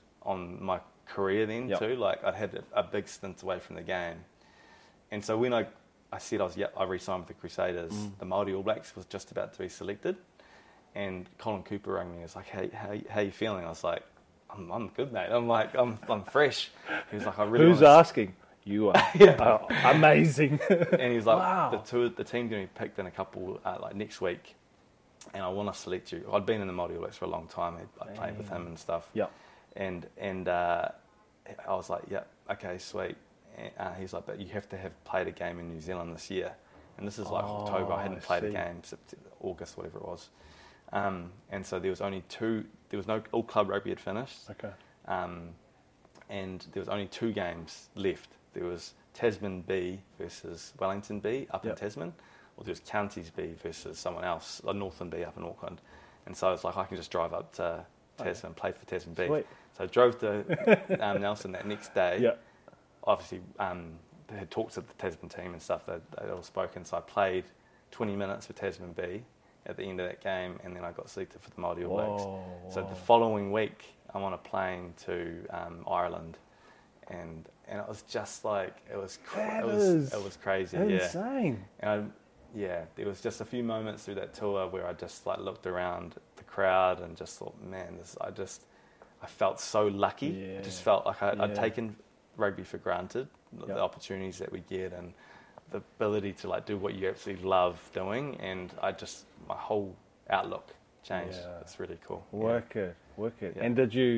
my career then too. Like, I'd had a big stint away from the game. And so when I said I re-signed with the Crusaders, the Māori All Blacks was just about to be selected. And Colin Cooper rang me. He was like, hey, how you feeling? I was like, I'm good, mate. I'm like, I'm fresh. He was like, I really Who's asking? You are. Amazing. And he's like, wow. The team's going to be picked in a couple, like next week. And I want to select you. I'd been in the Māori All Blacks for a long time. I played with him and stuff. Yeah. And I was like, yeah, okay, sweet. And he's like, but you have to have played a game in New Zealand this year. And this is like October. I hadn't played a game, August, whatever it was. And so there was no all club rugby had finished. Okay. And there was only 2 games left. There was Tasman B versus Wellington B up in Tasman, or there was Counties B versus someone else, Northern B up in Auckland. And so it's like I can just drive up to Tasman, play for Tasman B. Sweet. So I drove to Nelson that next day. Yeah. Obviously, they had talked to the Tasman team and stuff. They'd all spoken. So I played 20 minutes for Tasman B at the end of that game, and then I got selected for the Māori All Blacks. So the following week, I'm on a plane to Ireland, and it was just like it was crazy. Insane. Yeah. And there was just a few moments through that tour where I just like looked around the crowd and just thought, man, I felt so lucky. Yeah. I just felt like I'd taken rugby for granted, the opportunities that we get and the ability to like do what you absolutely love doing, and my whole outlook changed. Yeah. It's really cool. Wicked. Yeah. And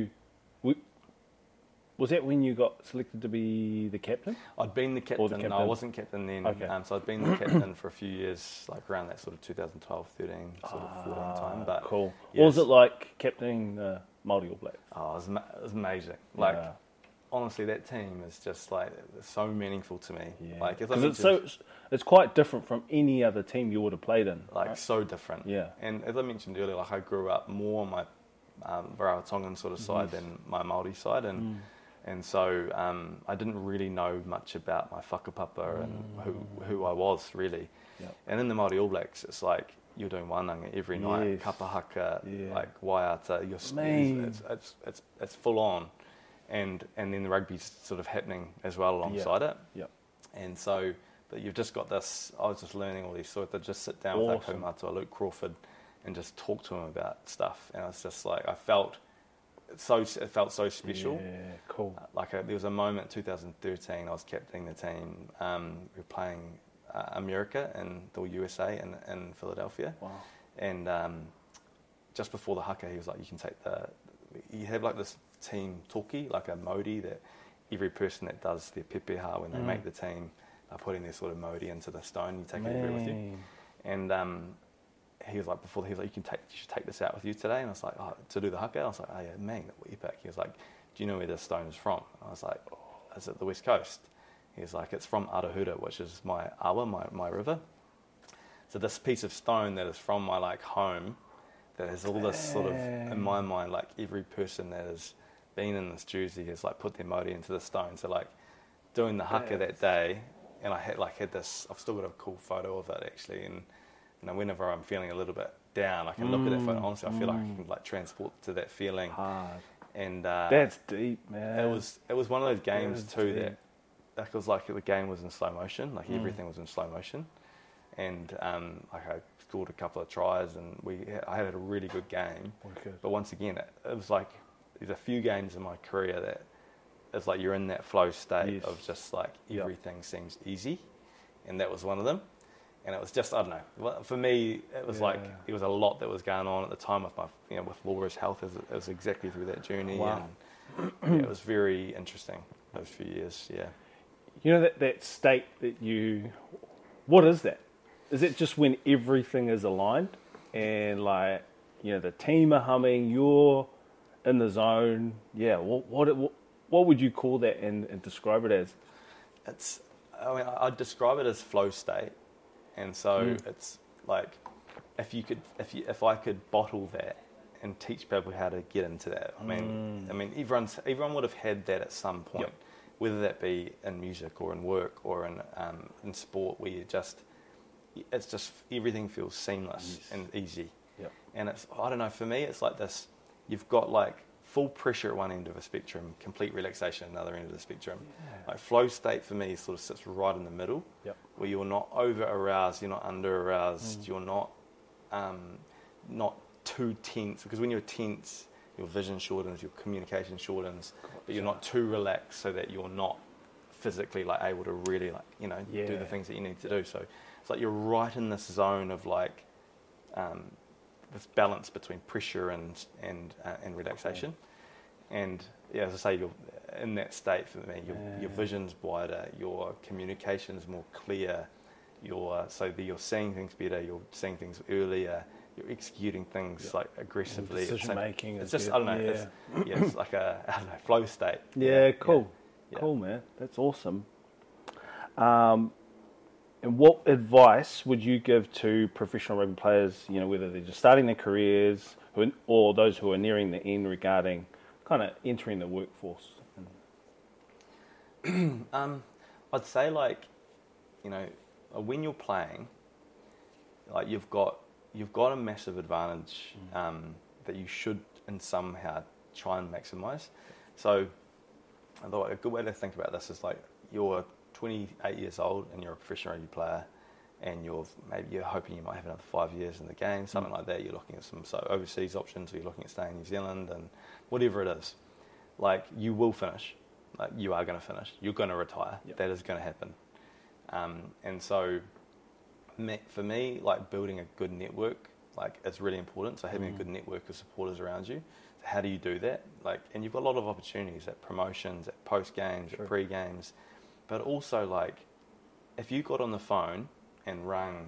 was that when you got selected to be the captain? I'd been the captain. No, I wasn't captain then. Okay. So I'd been the captain for a few years, like around that sort of 2012, 13, sort of 14 time. But cool. Yes. What was it like captaining the Māori All Blacks? Oh, it was amazing. Like, honestly, that team is just like so meaningful to me. Yeah. Like, because it's quite different from any other team you would have played in. Like, right? so different. Yeah. And as I mentioned earlier, like I grew up more on my Rarotongan sort of side than my Māori side, and so I didn't really know much about my whakapapa and who I was really. Yep. And in the Māori All Blacks, it's like you're doing wānanga every night, kapahaka, like waiata. It's full on, and then the rugby's sort of happening as well alongside it. Yep. And so, but you've just got this. I was just learning all these sort of. Just sit down with our kaumātua, Luke Crawford, and just talk to him about stuff. And it's just like it felt so special. Yeah, cool. There was a moment, 2013, I was captaining the team. We were playing America in the USA in Philadelphia. Wow. And just before the haka, he was like, you can take you have like this team toki, like a modi that every person that does their pepeha when they make the team are putting their sort of modi into the stone. You take it everywhere with you. And he was like, you should take this out with you today. And I was like, to do the haka? I was like, oh yeah, man, epic. He was like, do you know where this stone is from? I was like, is it the West Coast? He was like, it's from Arahura, which is my awa, my river. So this piece of stone that is from my like home, that has all this sort of, in my mind, like every person that has been in this jersey has like put their modi into the stone. So like doing the haka that day, and I had this, I've still got a cool photo of it actually, and whenever I'm feeling a little bit down, I can look at that photo. Honestly, I feel like I can like transport to that feeling. Hard. And that's deep, man. It was one of those games too that was like the game was in slow motion, like everything was in slow motion, and like I scored a couple of tries, and I had a really good game. Okay. But once again, it was like there's a few games in my career that it's like you're in that flow state of just like everything seems easy, and that was one of them. And it was just, I don't know, for me, it was like, there was a lot that was going on at the time with with Laura's health. It was exactly through that journey. Wow. And it was very interesting, those few years, You know, that state that what is that? Is it just when everything is aligned and like, the team are humming, you're in the zone? Yeah, what would you call that and describe it as? I'd describe it as flow state. And so it's like, if I could bottle that and teach people how to get into that. I mean, everyone would have had that at some point, whether that be in music or in work or in sport, where it's just everything feels seamless and easy. Yep. And it's, I don't know, for me, it's like this. You've got like full pressure at one end of a spectrum, complete relaxation at another end of the spectrum. Like flow state for me sort of sits right in the middle, where you're not over aroused, you're not under aroused, you're not too tense, because when you're tense, your vision shortens, your communication shortens, but you're not too relaxed so that you're not physically like able to really do the things that you need to do. So it's like you're right in this zone of like this balance between pressure and relaxation. And as I say, you're in that state for me. Your vision's wider, your communication's more clear, you're seeing things better, you're seeing things earlier, you're executing things like aggressively. Decision making. It's just, I don't know, it's like a, I don't know, flow state. Yeah, cool. Yeah. Cool, man. That's awesome. And what advice would you give to professional rugby players, you know, whether they're just starting their careers or those who are nearing the end regarding kind of entering the workforce? I'd say, like, you know, when you're playing, like you've got a massive advantage that you should in somehow try and maximise. So I thought a good way to think about this is like you're 28 years old and you're a professional rugby player, and you're hoping you might have another 5 years in the game, something like that. You're looking at some overseas options, or you're looking at staying in New Zealand, and whatever it is, like you will finish. Like you are going to finish. You're going to retire. Yep. That is going to happen. And so, for me, like building a good network, like it's really important. So having a good network of supporters around you. So how do you do that? Like, and you've got a lot of opportunities at promotions, at post games, at pre games, but also like if you got on the phone and rang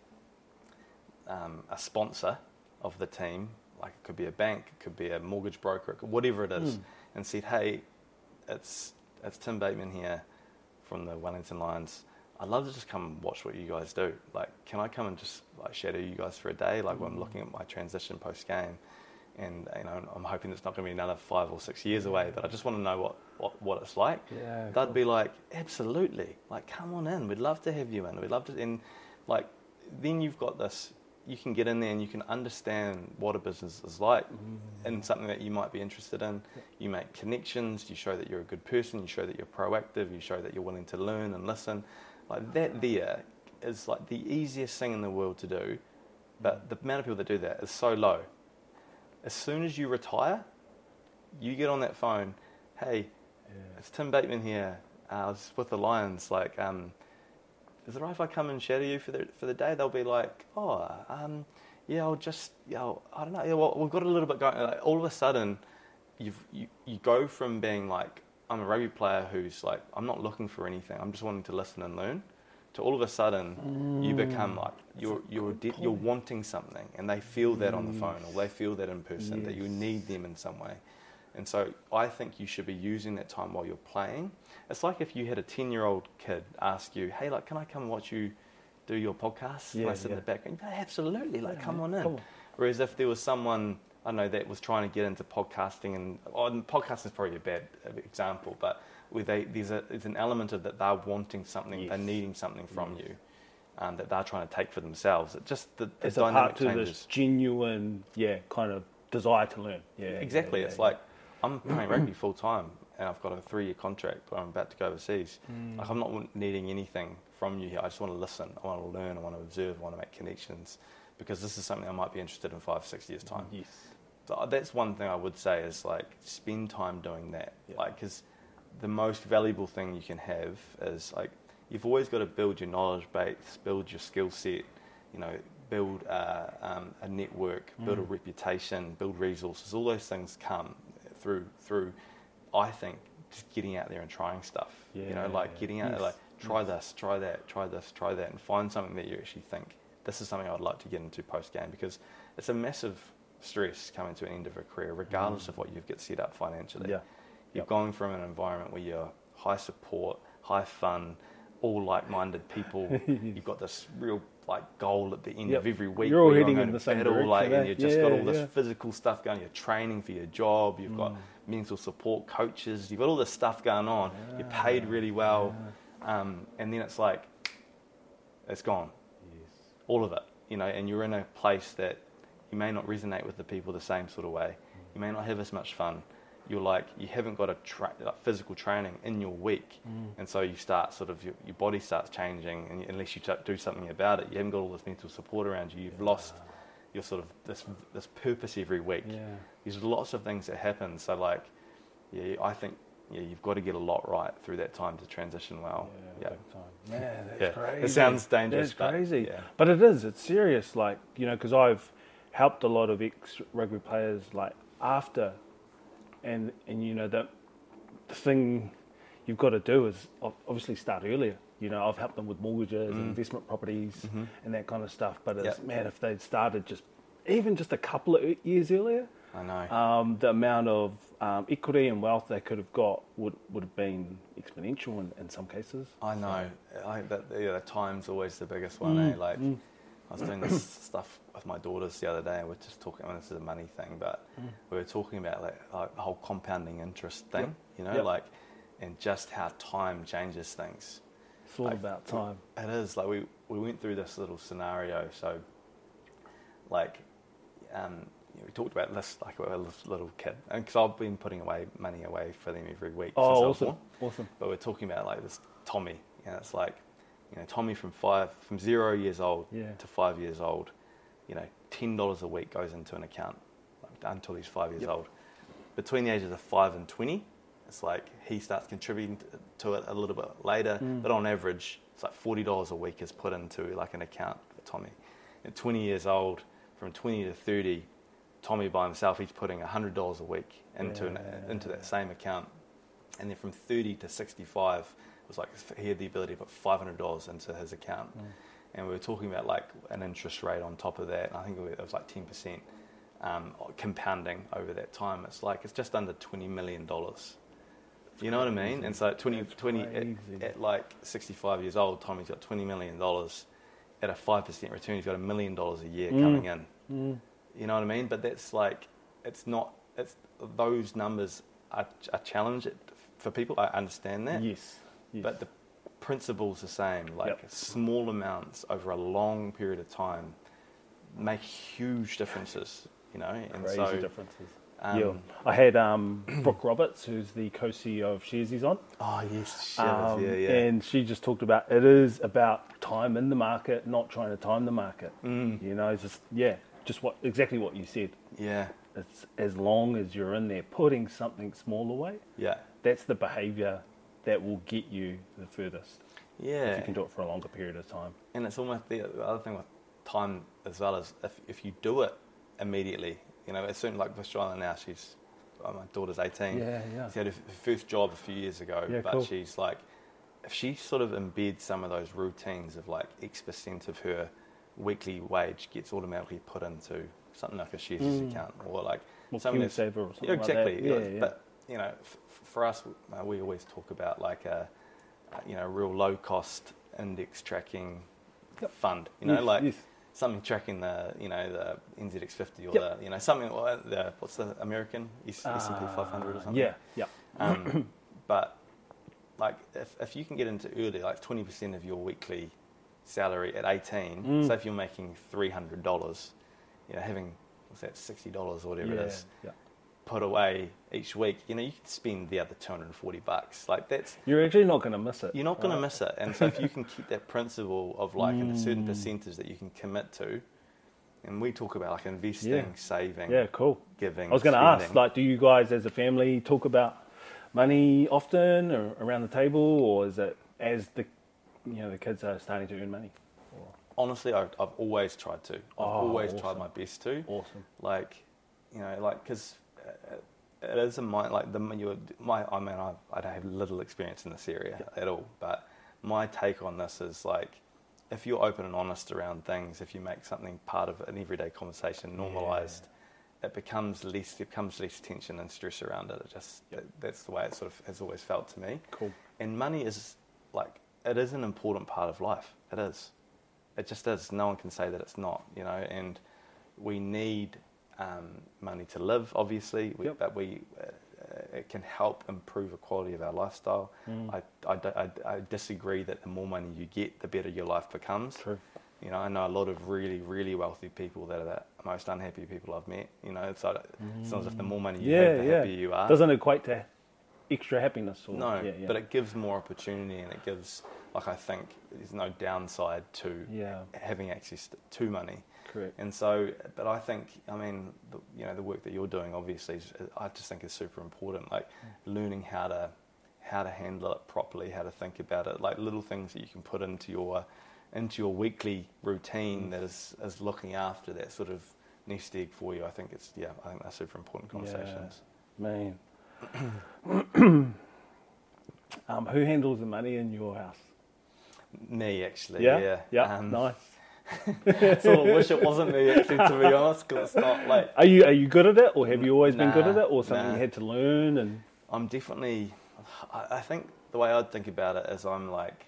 a sponsor of the team, like it could be a bank, it could be a mortgage broker, whatever it is, and said, hey, it's Tim Bateman here from the Wellington Lions. I'd love to just come and watch what you guys do. Like, can I come and just like shadow you guys for a day? Like when I'm looking at my transition post game, and you know, I'm hoping it's not going to be another 5 or 6 years away, but I just want to know what it's like. Yeah, they'd be like, absolutely. Like, come on in. We'd love to have you in. We'd love to. And like, then you've got this. You can get in there and you can understand what a business is like and something that you might be interested in. You make connections, you show that you're a good person, you show that you're proactive, you show that you're willing to learn and listen. Like that there is like the easiest thing in the world to do, but the amount of people that do that is so low. As soon as you retire, you get on that phone, hey, it's Tim Bateman here, I was with the Lions, like, is it right if I come and shadow you for the day? They'll be like, yeah, I'll just, I don't know. Yeah, well, we've got a little bit going. Like, all of a sudden, you go from being like, I'm a rugby player who's like, I'm not looking for anything. I'm just wanting to listen and learn. To all of a sudden, you become like you're wanting something, and they feel that on the phone, or they feel that in person, that you need them in some way. And so I think you should be using that time while you're playing. It's like if you had a 10-year-old kid ask you, hey, like, can I come watch you do your podcast? And I sit in the back and absolutely, like, come on in. Come on. Whereas if there was someone, I don't know, that was trying to get into podcasting, and podcasting is probably a bad example, but where there's an element of that they're wanting something, they're needing something from you, that they're trying to take for themselves. It just, the dynamic changes. It's a part to this genuine, kind of desire to learn. Exactly. It's like, I'm playing rugby full time, and I've got a 3-year contract, but I'm about to go overseas. Like, I'm not needing anything from you here. I just want to listen. I want to learn. I want to observe. I want to make connections, because this is something I might be interested in 5-6 years time. Yes. So that's one thing I would say is like spend time doing that. Like, because the most valuable thing you can have is like you've always got to build your knowledge base, build your skill set. You know, build a network, build a reputation, build resources. All those things come through, I think, just getting out there and trying stuff. Getting out there, like, try this, try that, try this, try that, and find something that you actually think, this is something I'd like to get into post-game, because it's a massive stress coming to an end of a career, regardless of what you get set up financially. You're going from an environment where you're high support, high fun, all like-minded people. You've got this real like goal at the end of every week. You're all heading in the same direction. And you've just got all this physical stuff going. You're training for your job. You've got mental support coaches. You've got all this stuff going on. You're paid really well. And then it's like, it's gone. All of it. You know, and you're in a place that you may not resonate with the people the same sort of way. You may not have as much fun. You're like, you haven't got a physical training in your week, and so you start sort of, your body starts changing, and unless you do something about it, you haven't got all this mental support around you. You've lost your sort of this purpose every week. There's lots of things that happen. So like, I think you've got to get a lot right through that time to transition well. That's crazy. It sounds dangerous. That's crazy, but it is. It's serious. Like, you know, because I've helped a lot of ex-rugby players like after. And you know, the thing you've got to do is obviously start earlier. I've helped them with mortgages and investment properties and that kind of stuff. But it's, man, if they'd started even just a couple of years earlier, I know. the amount of equity and wealth they could have got would have been exponential in some cases. I know. The time's always the biggest one. Like, I was doing this stuff with my daughters the other day, and we're just talking. This is a money thing, but we were talking about like the whole compounding interest thing. Like, and just how time changes things. It's all about time. It is. Like we went through this little scenario. So, like, we talked about this like a little kid, and because I've been putting money away for them every week. Oh, since I awesome! was born. Awesome. But we're talking about like this Tommy, and it's like, Tommy from 0 years old to 5 years old, $10 a week goes into an account until he's 5 years old. Between the ages of 5 and 20, it's like he starts contributing to it a little bit later, but on average, it's like $40 a week is put into like an account for Tommy. At 20 years old, from 20 to 30, Tommy by himself, he's putting $100 a week into that same account. And then from 30 to 65, it was like he had the ability to put $500 into his account. And we were talking about like an interest rate on top of that. And I think it was like 10% compounding over that time. It's just under $20 million. You know what I mean? And so at like 65 years old, Tommy's got $20 million. At a 5% return, he's got $1 million a year coming in. You know what I mean? But that's like, those numbers are a challenge for people. I understand that. Yes. But the principle's the same. Like small amounts over a long period of time make huge differences, And crazy differences. I had Brooke Roberts, who's the co-CEO of Sharesies on. Oh, yes. And she just talked about it is about time in the market, not trying to time the market. Just exactly what you said. Yeah. It's as long as you're in there putting something small away. Yeah. That's the behaviour that will get you the furthest. Yeah. If you can do it for a longer period of time. And it's almost the other thing with time as well is if you do it immediately, it's certainly like with Australia now, my daughter's 18. Yeah. She had her first job a few years ago, but cool. She's like, if she sort of embeds some of those routines of like X% of her weekly wage gets automatically put into something like a Sharesies account or like something saver or something exactly. Like that. But for us, we always talk about like a real low cost index tracking fund. Something tracking the the NZX50 or something. What's the American S&P 500 or something? Yeah. But like if you can get into early, like 20% of your weekly salary at 18, so if you're making $300, having what's that, $60 or whatever it is, put away each week, you can spend the other $240. Like you're actually not going to miss it. You're not going to miss it. And so if you can keep that principle of like a certain percentage that you can commit to, and we talk about like investing, saving, giving. I was going to ask, like, do you guys as a family talk about money often or around the table, or is it as the kids are starting to earn money? Honestly, I've always tried to. I've always tried my best to. Awesome. Because it is a mind. I don't have little experience in this area at all. But my take on this is like, if you're open and honest around things, if you make something part of an everyday conversation normalised, it becomes less. There becomes less tension and stress around it. That's the way it sort of has always felt to me. Cool. And money is like, it is an important part of life. It is. It just is. No one can say that it's not, and we need money to live, obviously, but it can help improve the quality of our lifestyle. I disagree that the more money you get, the better your life becomes. True. I know a lot of really, really wealthy people that are the most unhappy people I've met. It's not as if the more money you have, the happier you are. Doesn't equate to extra happiness. But it gives more opportunity, and it gives, I think there's no downside to having access to money. Correct. And so, but I think, the work that you're doing, obviously, I just think is super important. Like learning how to handle it properly, how to think about it, like little things that you can put into your weekly routine that is looking after that sort of nest egg for you. I think that's super important conversations. Man. Who handles the money in your house? Me, actually, Yeah? yeah. Nice. So I wish it wasn't me, actually, to be honest, because it's not like... Are you good at it, or have you always been good at Nah, it, or something nah. you had to learn? And I'm definitely... I think the way I'd think about it is I'm like...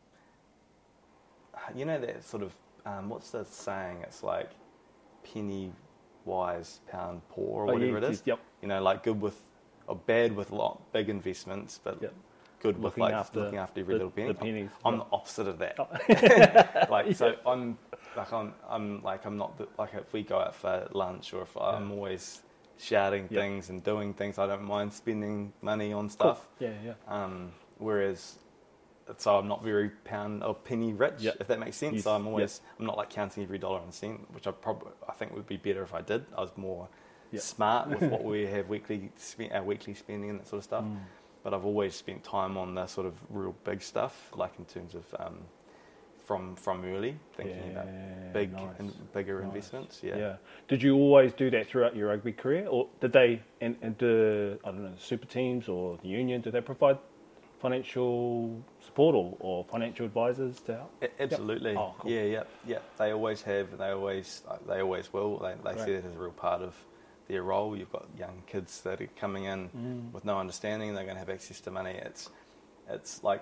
You know that sort of... what's the saying? It's like penny wise, pound poor, or whatever it is. Yep. You know, like good with... Or bad with big investments, but... Yep. Good with Looking looking after after every little penny. the pennies. I'm the opposite of that. Like, so I'm not like if we go out for lunch or if I'm always shouting things and doing things. I don't mind spending money on stuff. Cool. Yeah. Whereas, so I'm not very pound or penny rich, if that makes sense. Yes. So I'm not like counting every dollar and cent, which I think would be better if I did. I was more smart with what we have our weekly spending and that sort of stuff. But I've always spent time on the sort of real big stuff, like in terms of from early thinking about bigger investments. Yeah. Did you always do that throughout your rugby career, or did they and do, I don't know, the super teams or the union? Do they provide financial support or financial advisors to help? Absolutely. Yep. Oh, cool. Yeah. They always have, and they always will. They see it as a real part of their role. You've got young kids that are coming in with no understanding. They're going to have access to money. It's like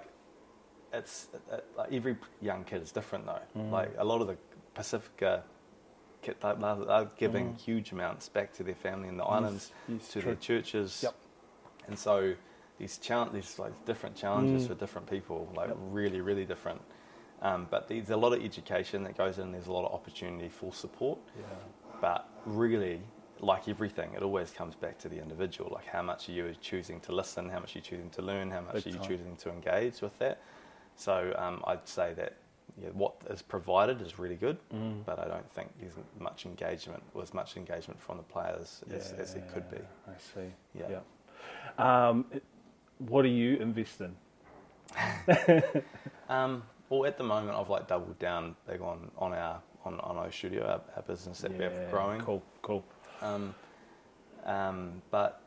every young kid is different though. Like a lot of the Pacifica kid, they're giving huge amounts back to their family in the islands, to their churches, and so these like different challenges for different people, like really, really different. But there's a lot of education that goes in. There's a lot of opportunity for support. But really, like everything, it always comes back to the individual. Like how much are you choosing to listen, how much are you choosing to learn, how much are you choosing to engage with that. So I'd say that what is provided is really good, but I don't think there's much engagement from the players as there could be. I see. Yeah. What do you invest in? Well, at the moment, I've like doubled down big on our O Studio, our business that we're growing. Cool. But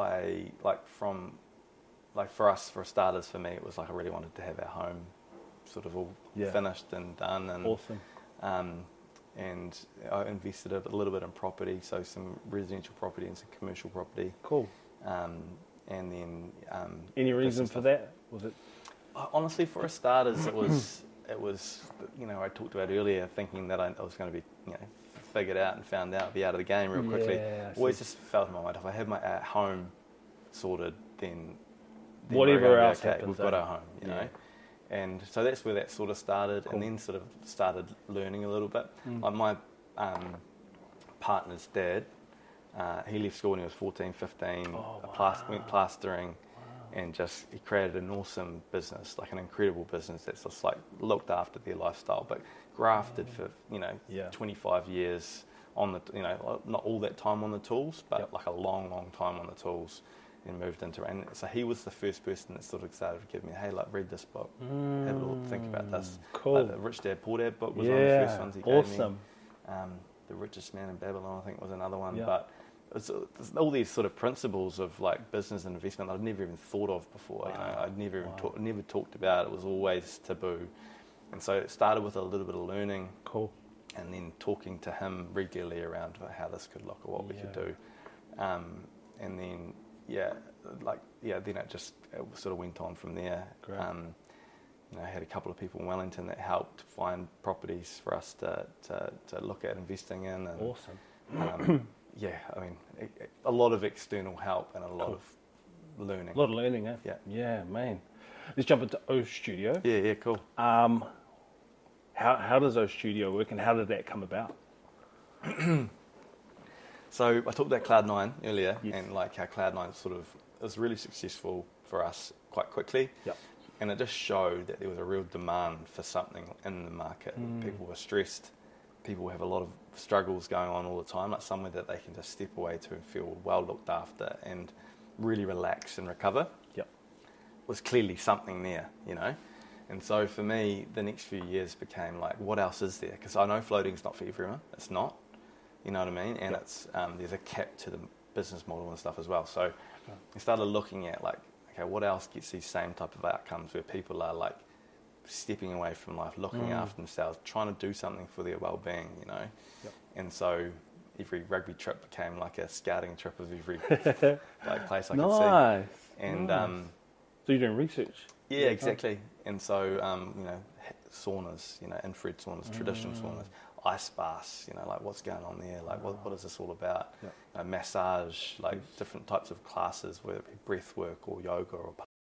for us, for starters, for me, it was like I really wanted to have our home sort of all finished and done. And, awesome. And I invested a little bit in property, so some residential property and some commercial property. Cool. And then any reason for that? Was it? Honestly, for starters, it was I talked about earlier, thinking that I was going to be figured out and found out, be out of the game real quickly. Always just felt in my mind, if I have my home sorted, then whatever else happens, we've got our home, you know. And so that's where that sort of started, and then sort of started learning a little bit. Like my partner's dad, he left school when he was 14, 15, went plastering, and just he created an awesome business, like an incredible business that's just like looked after their lifestyle, but grafted for 25 years on the not all that time on the tools, but like a long time on the tools, and moved into it. And so he was the first person that sort of started to give me, hey, like read this book, have a little think about this. Cool. Like the Rich Dad Poor Dad book was one of the first ones he gave awesome. me. The Richest Man in Babylon, I think, was another one. But it's all these sort of principles of like business and investment that I'd never even thought of before. I'd never even never talked about. It was always taboo. And so it started with a little bit of learning. Cool. And then talking to him regularly around how this could look or what we could do. And then then it sort of went on from there. Great. I had a couple of people in Wellington that helped find properties for us to look at investing in. And, awesome. A lot of external help and a lot of learning. A lot of learning, eh? Yeah, man. Let's jump into O Studio. Yeah, cool. How does O Studio work, and how did that come about? So I talked about Cloud9 earlier, and like how Cloud9 sort of was really successful for us quite quickly. Yep. And it just showed that there was a real demand for something in the market. People were stressed. People have a lot of struggles going on all the time, like somewhere that they can just step away to and feel well looked after and really relax and recover. Yep. Was clearly something there, And so for me, the next few years became like, what else is there? Because I know floating's not for everyone. It's not. You know what I mean? And it's there's a cap to the business model and stuff as well. So I started looking at like, okay, what else gets these same type of outcomes where people are like stepping away from life, looking after themselves, trying to do something for their well-being, you know. Yep. And so every rugby trip became like a scouting trip of every like place I could Nice. see. And so you're doing research? yeah, exactly. And so you know, saunas, you know, infrared saunas, traditional saunas, ice baths, you know, like what's going on there, like what is this all about? Yep. Massage, like different types of classes, whether it be breath work or yoga or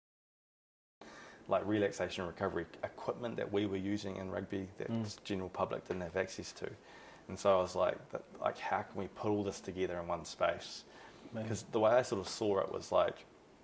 like relaxation and recovery equipment that we were using in rugby that the general public didn't have access to. And so I was like, how can we put all this together in one space? Because the way I sort of saw it was like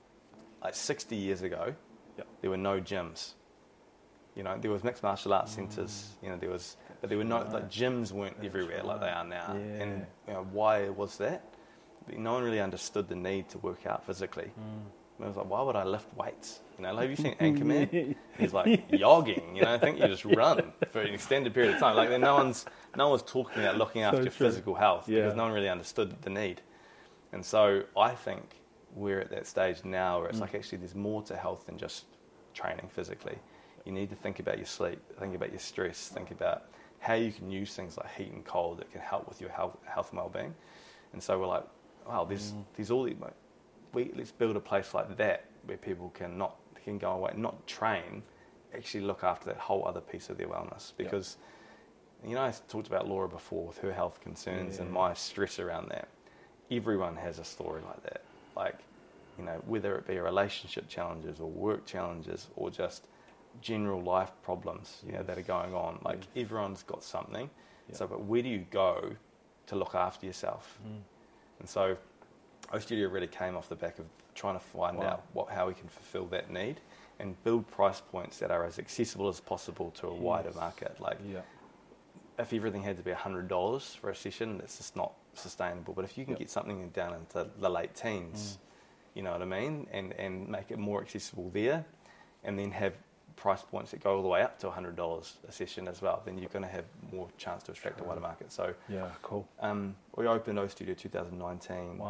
60 years ago, there were no gyms. You know, there was mixed martial arts centres. You know, but there were no like gyms weren't everywhere like they are now. Yeah. And you know, why was that? No one really understood the need to work out physically. And I was like, why would I lift weights? You know, like, have you seen Anchorman? He's like jogging. You know, I think you just run for an extended period of time. Like, no one's talking about looking after your physical health because no one really understood the need. And so I think we're at that stage now where it's like actually there's more to health than just training physically. You need to think about your sleep, think about your stress, think about how you can use things like heat and cold that can help with your health and well-being. And so we're like, wow, there's all these. Let's build a place like that where people can go away, not train, actually look after that whole other piece of their wellness. Because, you know, I talked about Laura before with her health concerns and my stress around that. Everyone has a story like that. Like, you know, whether it be relationship challenges or work challenges or just general life problems, you know, that are going on. Like, everyone's got something. So, but where do you go to look after yourself? And so O Studio really came off the back of trying to find out how we can fulfill that need and build price points that are as accessible as possible to a wider market. Like, if everything had to be $100 for a session, that's just not sustainable. But if you can get something down into the late teens, you know what I mean, and make it more accessible there, and then have price points that go all the way up to $100 a session as well, then you're going to have more chance to attract a wider market. So cool. We opened O Studio 2019.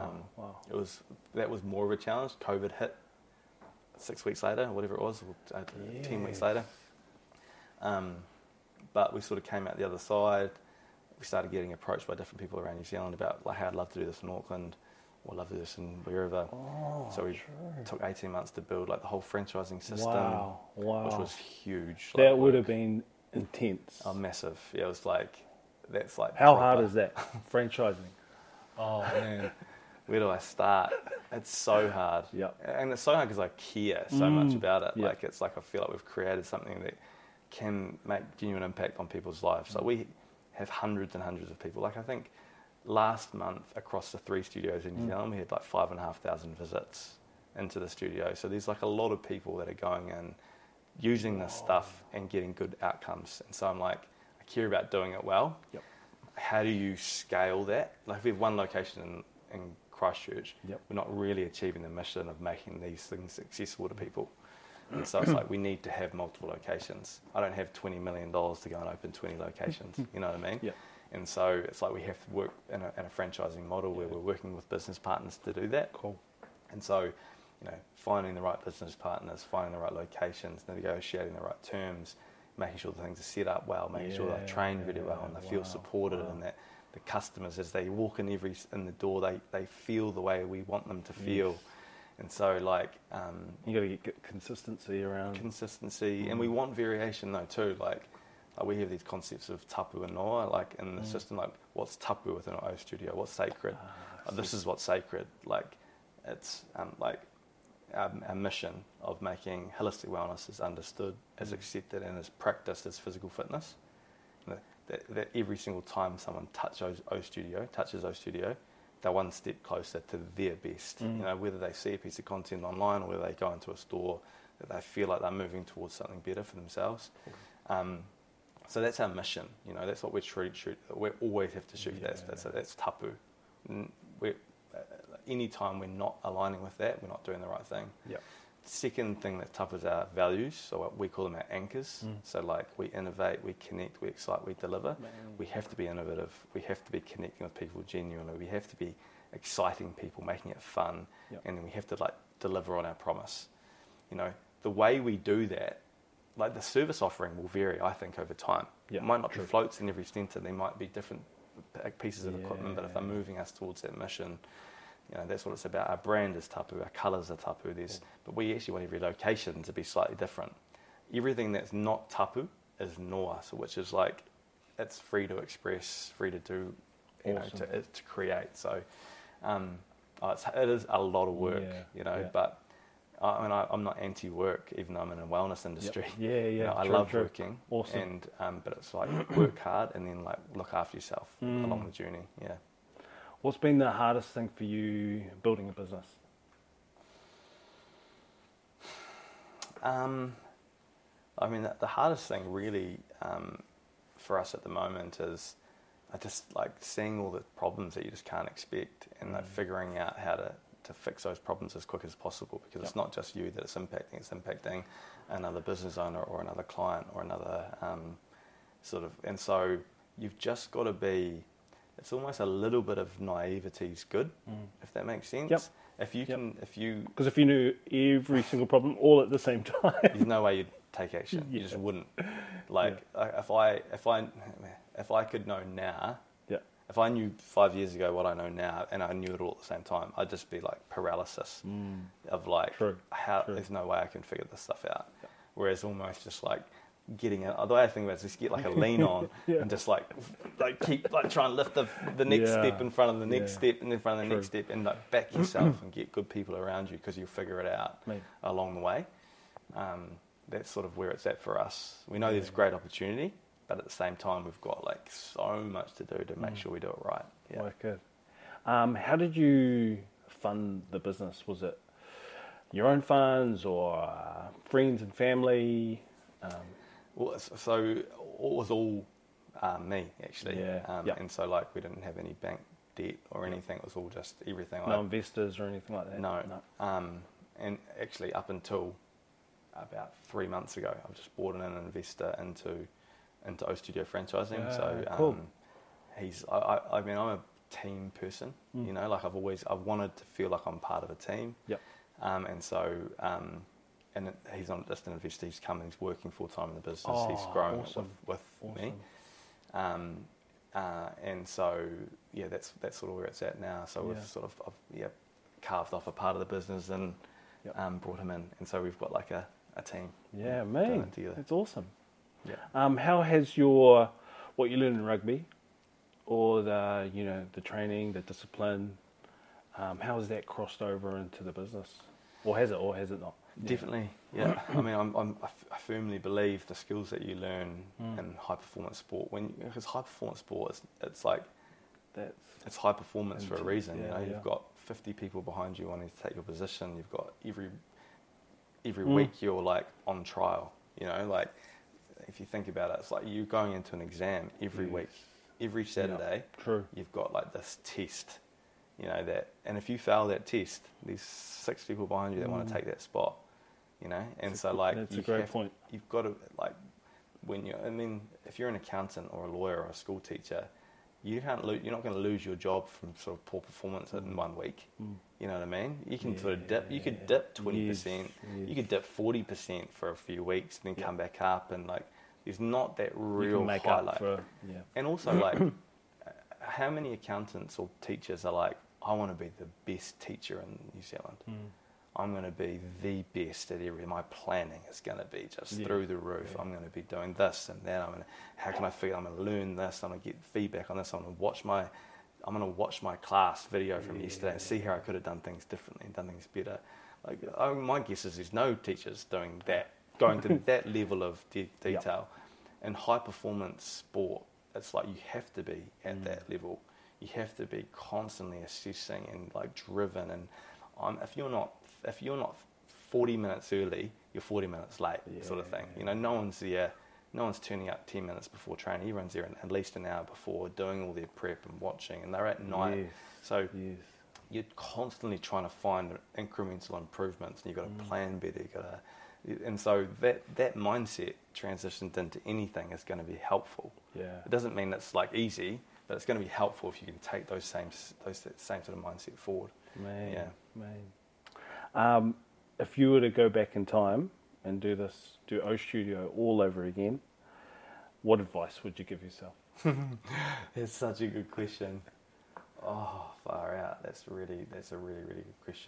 That was more of a challenge. COVID hit 6 weeks later, whatever it was, 10 weeks later. But we sort of came out the other side. We started getting approached by different people around New Zealand about like, hey, I'd love to do this in Auckland, or I'd love to do this in wherever. So we took 18 months to build like the whole franchising system, which was huge. That like, would have been intense. Oh, massive. Yeah, it was like, that's like... How hard is that, franchising? Oh, man. Where do I start? It's so hard. And it's so hard because I care so much about it. Like, it's like I feel like we've created something that can make genuine impact on people's lives. So we have hundreds and hundreds of people. Like, I think last month across the 3 studios in New Zealand, we had like 5,500 visits into the studio. So there's like a lot of people that are going in, using this stuff and getting good outcomes. And so I'm like, I care about doing it well. How do you scale that? Like, if we have one location in Christchurch, we're not really achieving the mission of making these things accessible to people. And so it's like, we need to have multiple locations. I don't have $20 million to go and open 20 locations, you know what I mean? And so it's like we have to work in a franchising model where we're working with business partners to do that. And so, you know, finding the right business partners, finding the right locations, negotiating the right terms, making sure the things are set up well, making sure they're trained really well and they feel supported and that the customers, as they walk in the door, they feel the way we want them to feel. And so, like... you got to get consistency around... and we want variation, though, too. Like we have these concepts of tapu and noa, like, in the system, like, what's tapu within an O Studio? What's sacred? This is what's sacred. Like, it's, like, our mission of making holistic wellness is understood, is accepted, and is practiced as physical fitness. That every single time someone touches O Studio, they're one step closer to their best. You know, whether they see a piece of content online or whether they go into a store, that they feel like they're moving towards something better for themselves. So that's our mission. You know, that's what we always have to shoot. That's tapu. Any time we're not aligning with that, we're not doing the right thing. Second thing that's tough is our values. So what we call them our anchors. So like, we innovate, we connect, we excite, we deliver. We have to be innovative. We have to be connecting with people genuinely. We have to be exciting people, making it fun. And then we have to like deliver on our promise. You know, the way we do that like the service offering will vary, I think, over time. Yeah, it might not true. be floats in every centre. There might be different pieces of equipment, but if they're moving us towards that mission, you know, that's what it's about. Our brand is tapu, our colours are tapu. But we actually want every location to be slightly different. Everything that's not tapu is noa, so which is like, it's free to express, free to do, you know, to create. So it is a lot of work, you know, but I mean, I'm not anti-work, even though I'm in a wellness industry. Yep. Yeah, You know, I true, love true. working, Awesome. and but it's like work hard and then like look after yourself along the journey. Yeah. What's been the hardest thing for you building a business? I mean, the hardest thing really for us at the moment is just like seeing all the problems that you just can't expect, and like figuring out how to fix those problems as quick as possible, because it's not just you that it's impacting another business owner or another client or another and so you've just got to be, it's almost a little bit of naivety is good, if that makes sense. Yep. Because if you knew every single problem all at the same time, there's no way you'd take action. You just wouldn't. Like if I could know now, if I knew 5 years ago what I know now and I knew it all at the same time, I'd just be like paralysis of like, there's no way I can figure this stuff out. Whereas almost just like getting it, the way I think about it is just get like a lean on and just like keep like try and lift the next step in front of the next step and in front of the next step, and like back yourself and get good people around you, because you'll figure it out along the way. That's sort of where it's at for us. We know there's great opportunity, but at the same time, we've got like so much to do to make sure we do it right. Yeah. Well, good. How did you fund the business? Was it your own funds or friends and family? Well, so it was all me, actually. And so like we didn't have any bank debt or anything. It was all just everything. No investors or anything like that? No. And actually up until about 3 months ago, I've just brought in an investor into O Studio franchising. Cool. I mean, I'm a team person, you know, like I've wanted to feel like I'm part of a team. Yep. And he's not just an investor, he's come and he's working full time in the business. He's grown with me. And so, yeah, that's sort of where it's at now. So we've sort of carved off a part of the business and brought him in. And so we've got like a team. Yeah, man, that's awesome. Yeah. How has what you learned in rugby, or the training, the discipline, how has that crossed over into the business, or has it not? Definitely, yeah. I mean, I firmly believe the skills that you learn in high performance sport, because high performance sport it's like it's high performance for a reason. You know, you've got 50 people behind you wanting to take your position. You've got every week you're like on trial. You know, like if you think about it, it's like you're going into an exam every week, every Saturday. True. You've got like this test. You know that, and if you fail that test, there's 6 people behind you that want to take that spot. You know, and that's a great point. You've got to like if you're an accountant or a lawyer or a school teacher, you're not going to lose your job from sort of poor performance in 1 week. You know what I mean? You can sort of dip. You could dip 20%. You could dip 40% for a few weeks, and then come back up, and like there's not that real highlight. And also like, how many accountants or teachers are like, I want to be the best teacher in New Zealand. I'm going to be the best at my planning is going to be just through the roof. I'm going to be doing this and that. How can I figure? I'm going to learn this. I'm going to get feedback on this. I'm going to watch my class video from yesterday and see how I could have done things differently and done things better. Like my guess is there's no teachers doing that, going to that level of detail. In high performance sport, it's like you have to be at that level. You have to be constantly assessing and like driven. And if you're not 40 minutes early, you're 40 minutes late, sort of thing. You know, no one's there. No one's turning up 10 minutes before training. Everyone's there at least an hour before, doing all their prep and watching. And they're at night, so you're constantly trying to find incremental improvements. And you've got to plan better. And so that mindset transitioned into anything is going to be helpful. It doesn't mean it's like easy, but it's going to be helpful if you can take those same sort of mindset forward. If you were to go back in time, and do O Studio all over again, what advice would you give yourself? It's such a good question. Oh, far out. That's a really, really good question.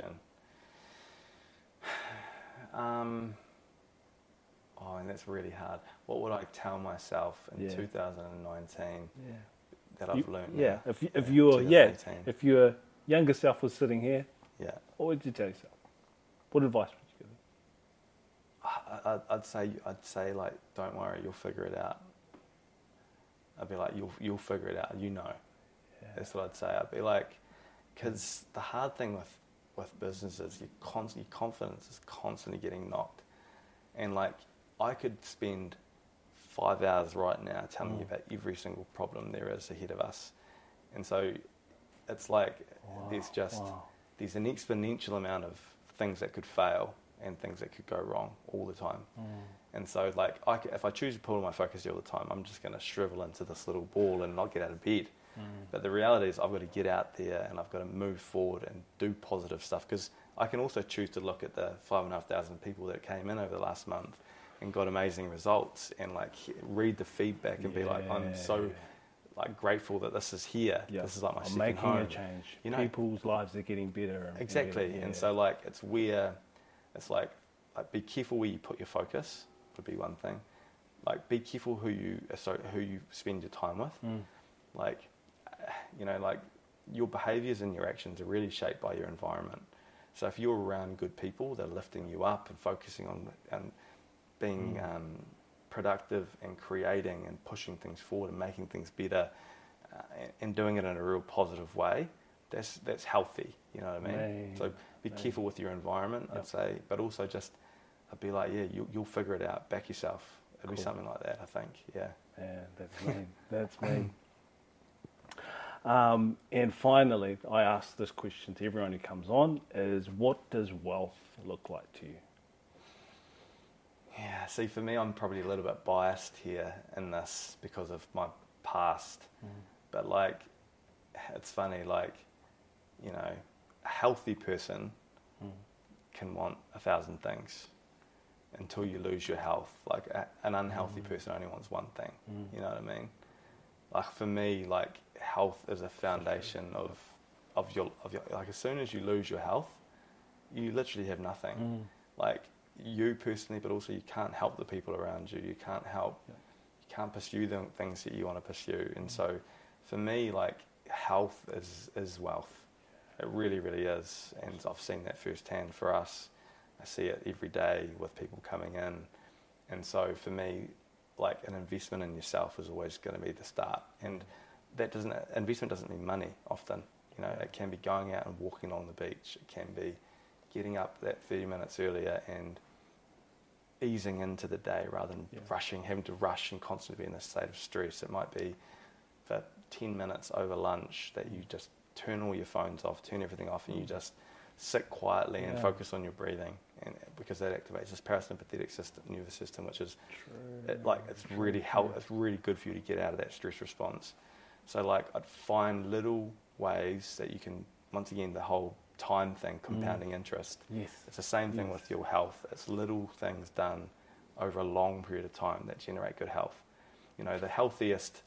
And that's really hard. What would I tell myself in 2019 that I've learned? Yeah, now? if your younger self was sitting here, what would you tell yourself? What advice would you give them? I'd say like, don't worry, you'll figure it out. I'd be like, you'll figure it out. You know. Yeah. That's what I'd say. I'd be like, because the hard thing with businesses, your confidence is constantly getting knocked. And like, I could spend 5 hours right now telling you about every single problem there is ahead of us. And so it's like, there's an exponential amount of things that could fail and things that could go wrong all the time. And so like, if I choose to pull my focus all the time, I'm just going to shrivel into this little ball and not get out of bed. But the reality is I've got to get out there and I've got to move forward and do positive stuff, because I can also choose to look at the 5,500 people that came in over the last month and got amazing results, and like read the feedback and be like, I'm so like grateful that this is here. This is like my second home. Making a change. You know, people's lives are getting better. Exactly. And so like, it's like be careful where you put your focus would be one thing. Like, be careful who you spend your time with. Like, you know, like your behaviors and your actions are really shaped by your environment. So if you're around good people that are lifting you up and focusing on and being productive and creating and pushing things forward and making things better and doing it in a real positive way, that's healthy. You know what I mean? So be careful with your environment, I'd say, but also just I'd be like, you'll figure it out. Back yourself. It'd be something like that, I think. Yeah. Yeah, that's mean. That's mean. And finally, I ask this question to everyone who comes on: is what does wealth look like to you? Yeah. See, for me, I'm probably a little bit biased here in this because of my past. But like, it's funny. Like, you know, a healthy person can want 1,000 things until you lose your health. Like an unhealthy person only wants one thing. You know what I mean? Like for me, like health is a foundation of your like, as soon as you lose your health, you literally have nothing. Like you personally, but also you can't help the people around you. You can't help. You can't pursue the things that you want to pursue. And so, for me, like health is wealth. It really, really is. And I've seen that firsthand for us. I see it every day with people coming in. And so for me, like an investment in yourself is always going to be the start. And investment doesn't mean money often. You know, it can be going out and walking on the beach. It can be getting up that 30 minutes earlier and easing into the day rather than having to rush and constantly be in a state of stress. It might be for 10 minutes over lunch that you just turn all your phones off, turn everything off, and you just sit quietly and focus on your breathing, and because that activates this parasympathetic nervous system, which is it's really good for you to get out of that stress response. So like, I'd find little ways that you can, once again, the whole time thing, compounding interest. It's the same thing with your health. It's little things done over a long period of time that generate good health. You know, the healthiest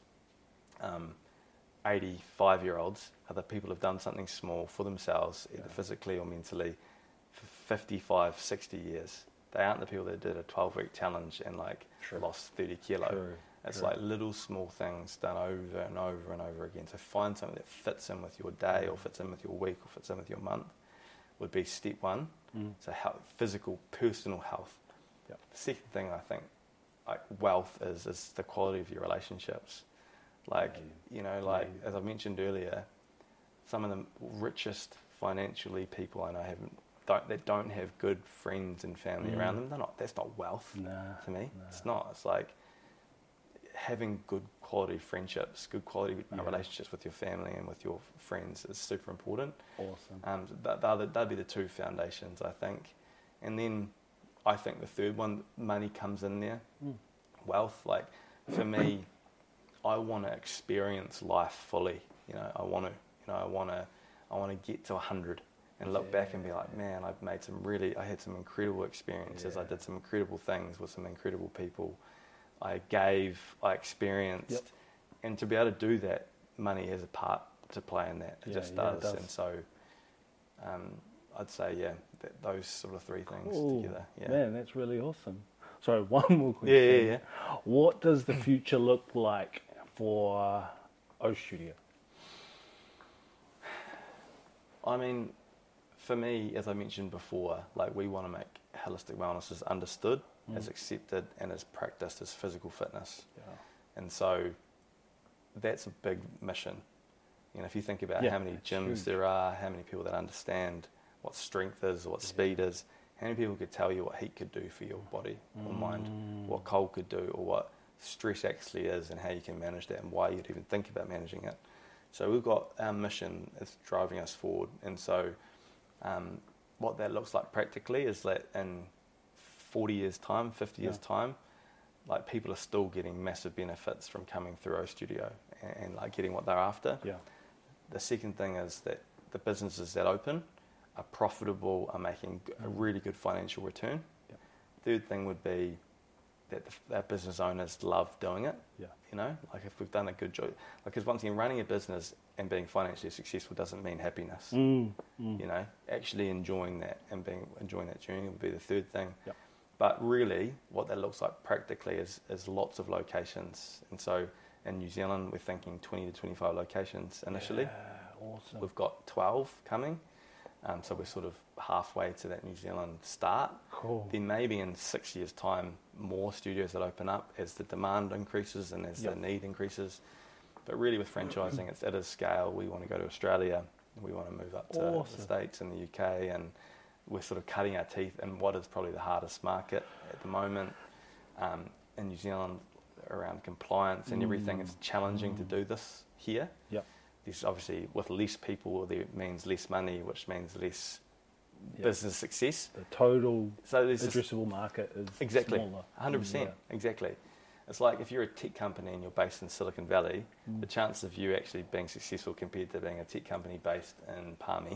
85-year-olds are the people who've done something small for themselves, either physically or mentally, for 55, 60 years. They aren't the people that did a 12-week challenge and like lost 30 kilo. It's like little small things done over and over and over again. So find something that fits in with your day or fits in with your week or fits in with your month would be step one. So physical, personal health. The second thing, I think, like wealth is the quality of your relationships. Like, you know, like as I mentioned earlier, some of the richest financially people I know that don't have good friends and family around them. That's not wealth to me. It's not. It's like having good quality friendships, good quality relationships with your family and with your friends is super important. Awesome. That'd be the two foundations, I think. And then I think the third one, money comes in there. Wealth, like for me, I want to experience life fully. You know, I want to get to 100 and look back and be like, man, I had some incredible experiences. I did some incredible things with some incredible people. I experienced, and to be able to do that, money has a part to play in that. It just does. And so I'd say, those sort of three things together. Yeah. Man, that's really awesome. Sorry, one more question. Yeah. What does the future look like for O Studio? I mean, for me, as I mentioned before, like we want to make holistic wellness as understood, as accepted, and as practiced as physical fitness. Yeah. And so that's a big mission. You know, if you think about how many gyms there are, how many people that understand what strength is, what speed is, how many people could tell you what heat could do for your body or mind, what cold could do, or what stress actually is, and how you can manage that, and why you'd even think about managing it. So we've got our mission is driving us forward, and so what that looks like practically is that in 40 years' time, 50 years' time, like people are still getting massive benefits from coming through O Studio and like getting what they're after. Yeah. The second thing is that the businesses that open are profitable, are making a really good financial return. Yeah. Third thing would be that our business owners love doing it. Yeah. You know, like if we've done a good job, because once again, running a business and being financially successful doesn't mean happiness. You know, actually enjoying that and enjoying that journey would be the third thing. Yep. But really, what that looks like practically is lots of locations. And so in New Zealand, we're thinking 20 to 25 locations initially. Yeah, awesome. We've got 12 coming. So we're sort of halfway to that New Zealand start. Cool. Then maybe in 6 years' time, more studios that open up as the demand increases and as the need increases. But really with franchising, it's at a scale. We want to go to Australia. We want to move up to the States and the UK. And we're sort of cutting our teeth in what is probably the hardest market at the moment. In New Zealand, around compliance and everything, it's challenging to do this here. Yep. There's obviously, with less people, there means less money, which means less business success. The total addressable market is smaller. 100%, exactly. It's like if you're a tech company and you're based in Silicon Valley, the chance of you actually being successful compared to being a tech company based in Palmy,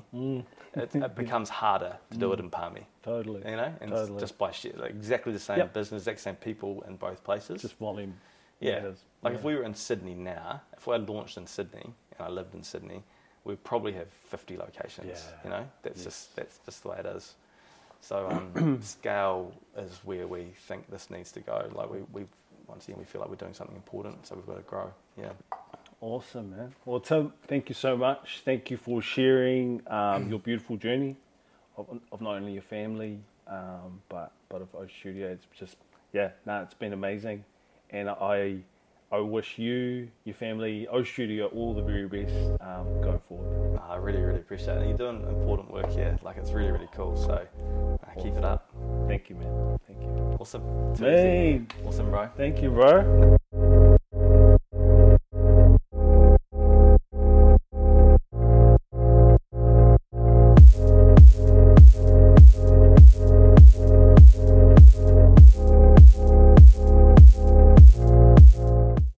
it becomes harder to do it in Palmy. Totally. You know, and it's just by exactly the same business, exact same people in both places. Just volume. Yeah. Like if we were in Sydney now, if we had launched in Sydney and I lived in Sydney, we'd probably have 50 locations. Yeah. You know, that's just the way it is. So scale is where we think this needs to go. Like we once again, we feel like we're doing something important, so we've got to grow. Yeah. Awesome, man. Well, Tim, thank you so much. Thank you for sharing your beautiful journey of not only your family, but of O Studio. It's just, it's been amazing. And I wish you, your family, O Studio, all the very best going forward. I really, really appreciate it. You're doing important work here. Like, it's really, really cool. So keep it up. Thank you, man. Thank you. Awesome. Man. Awesome, bro. Thank you, bro.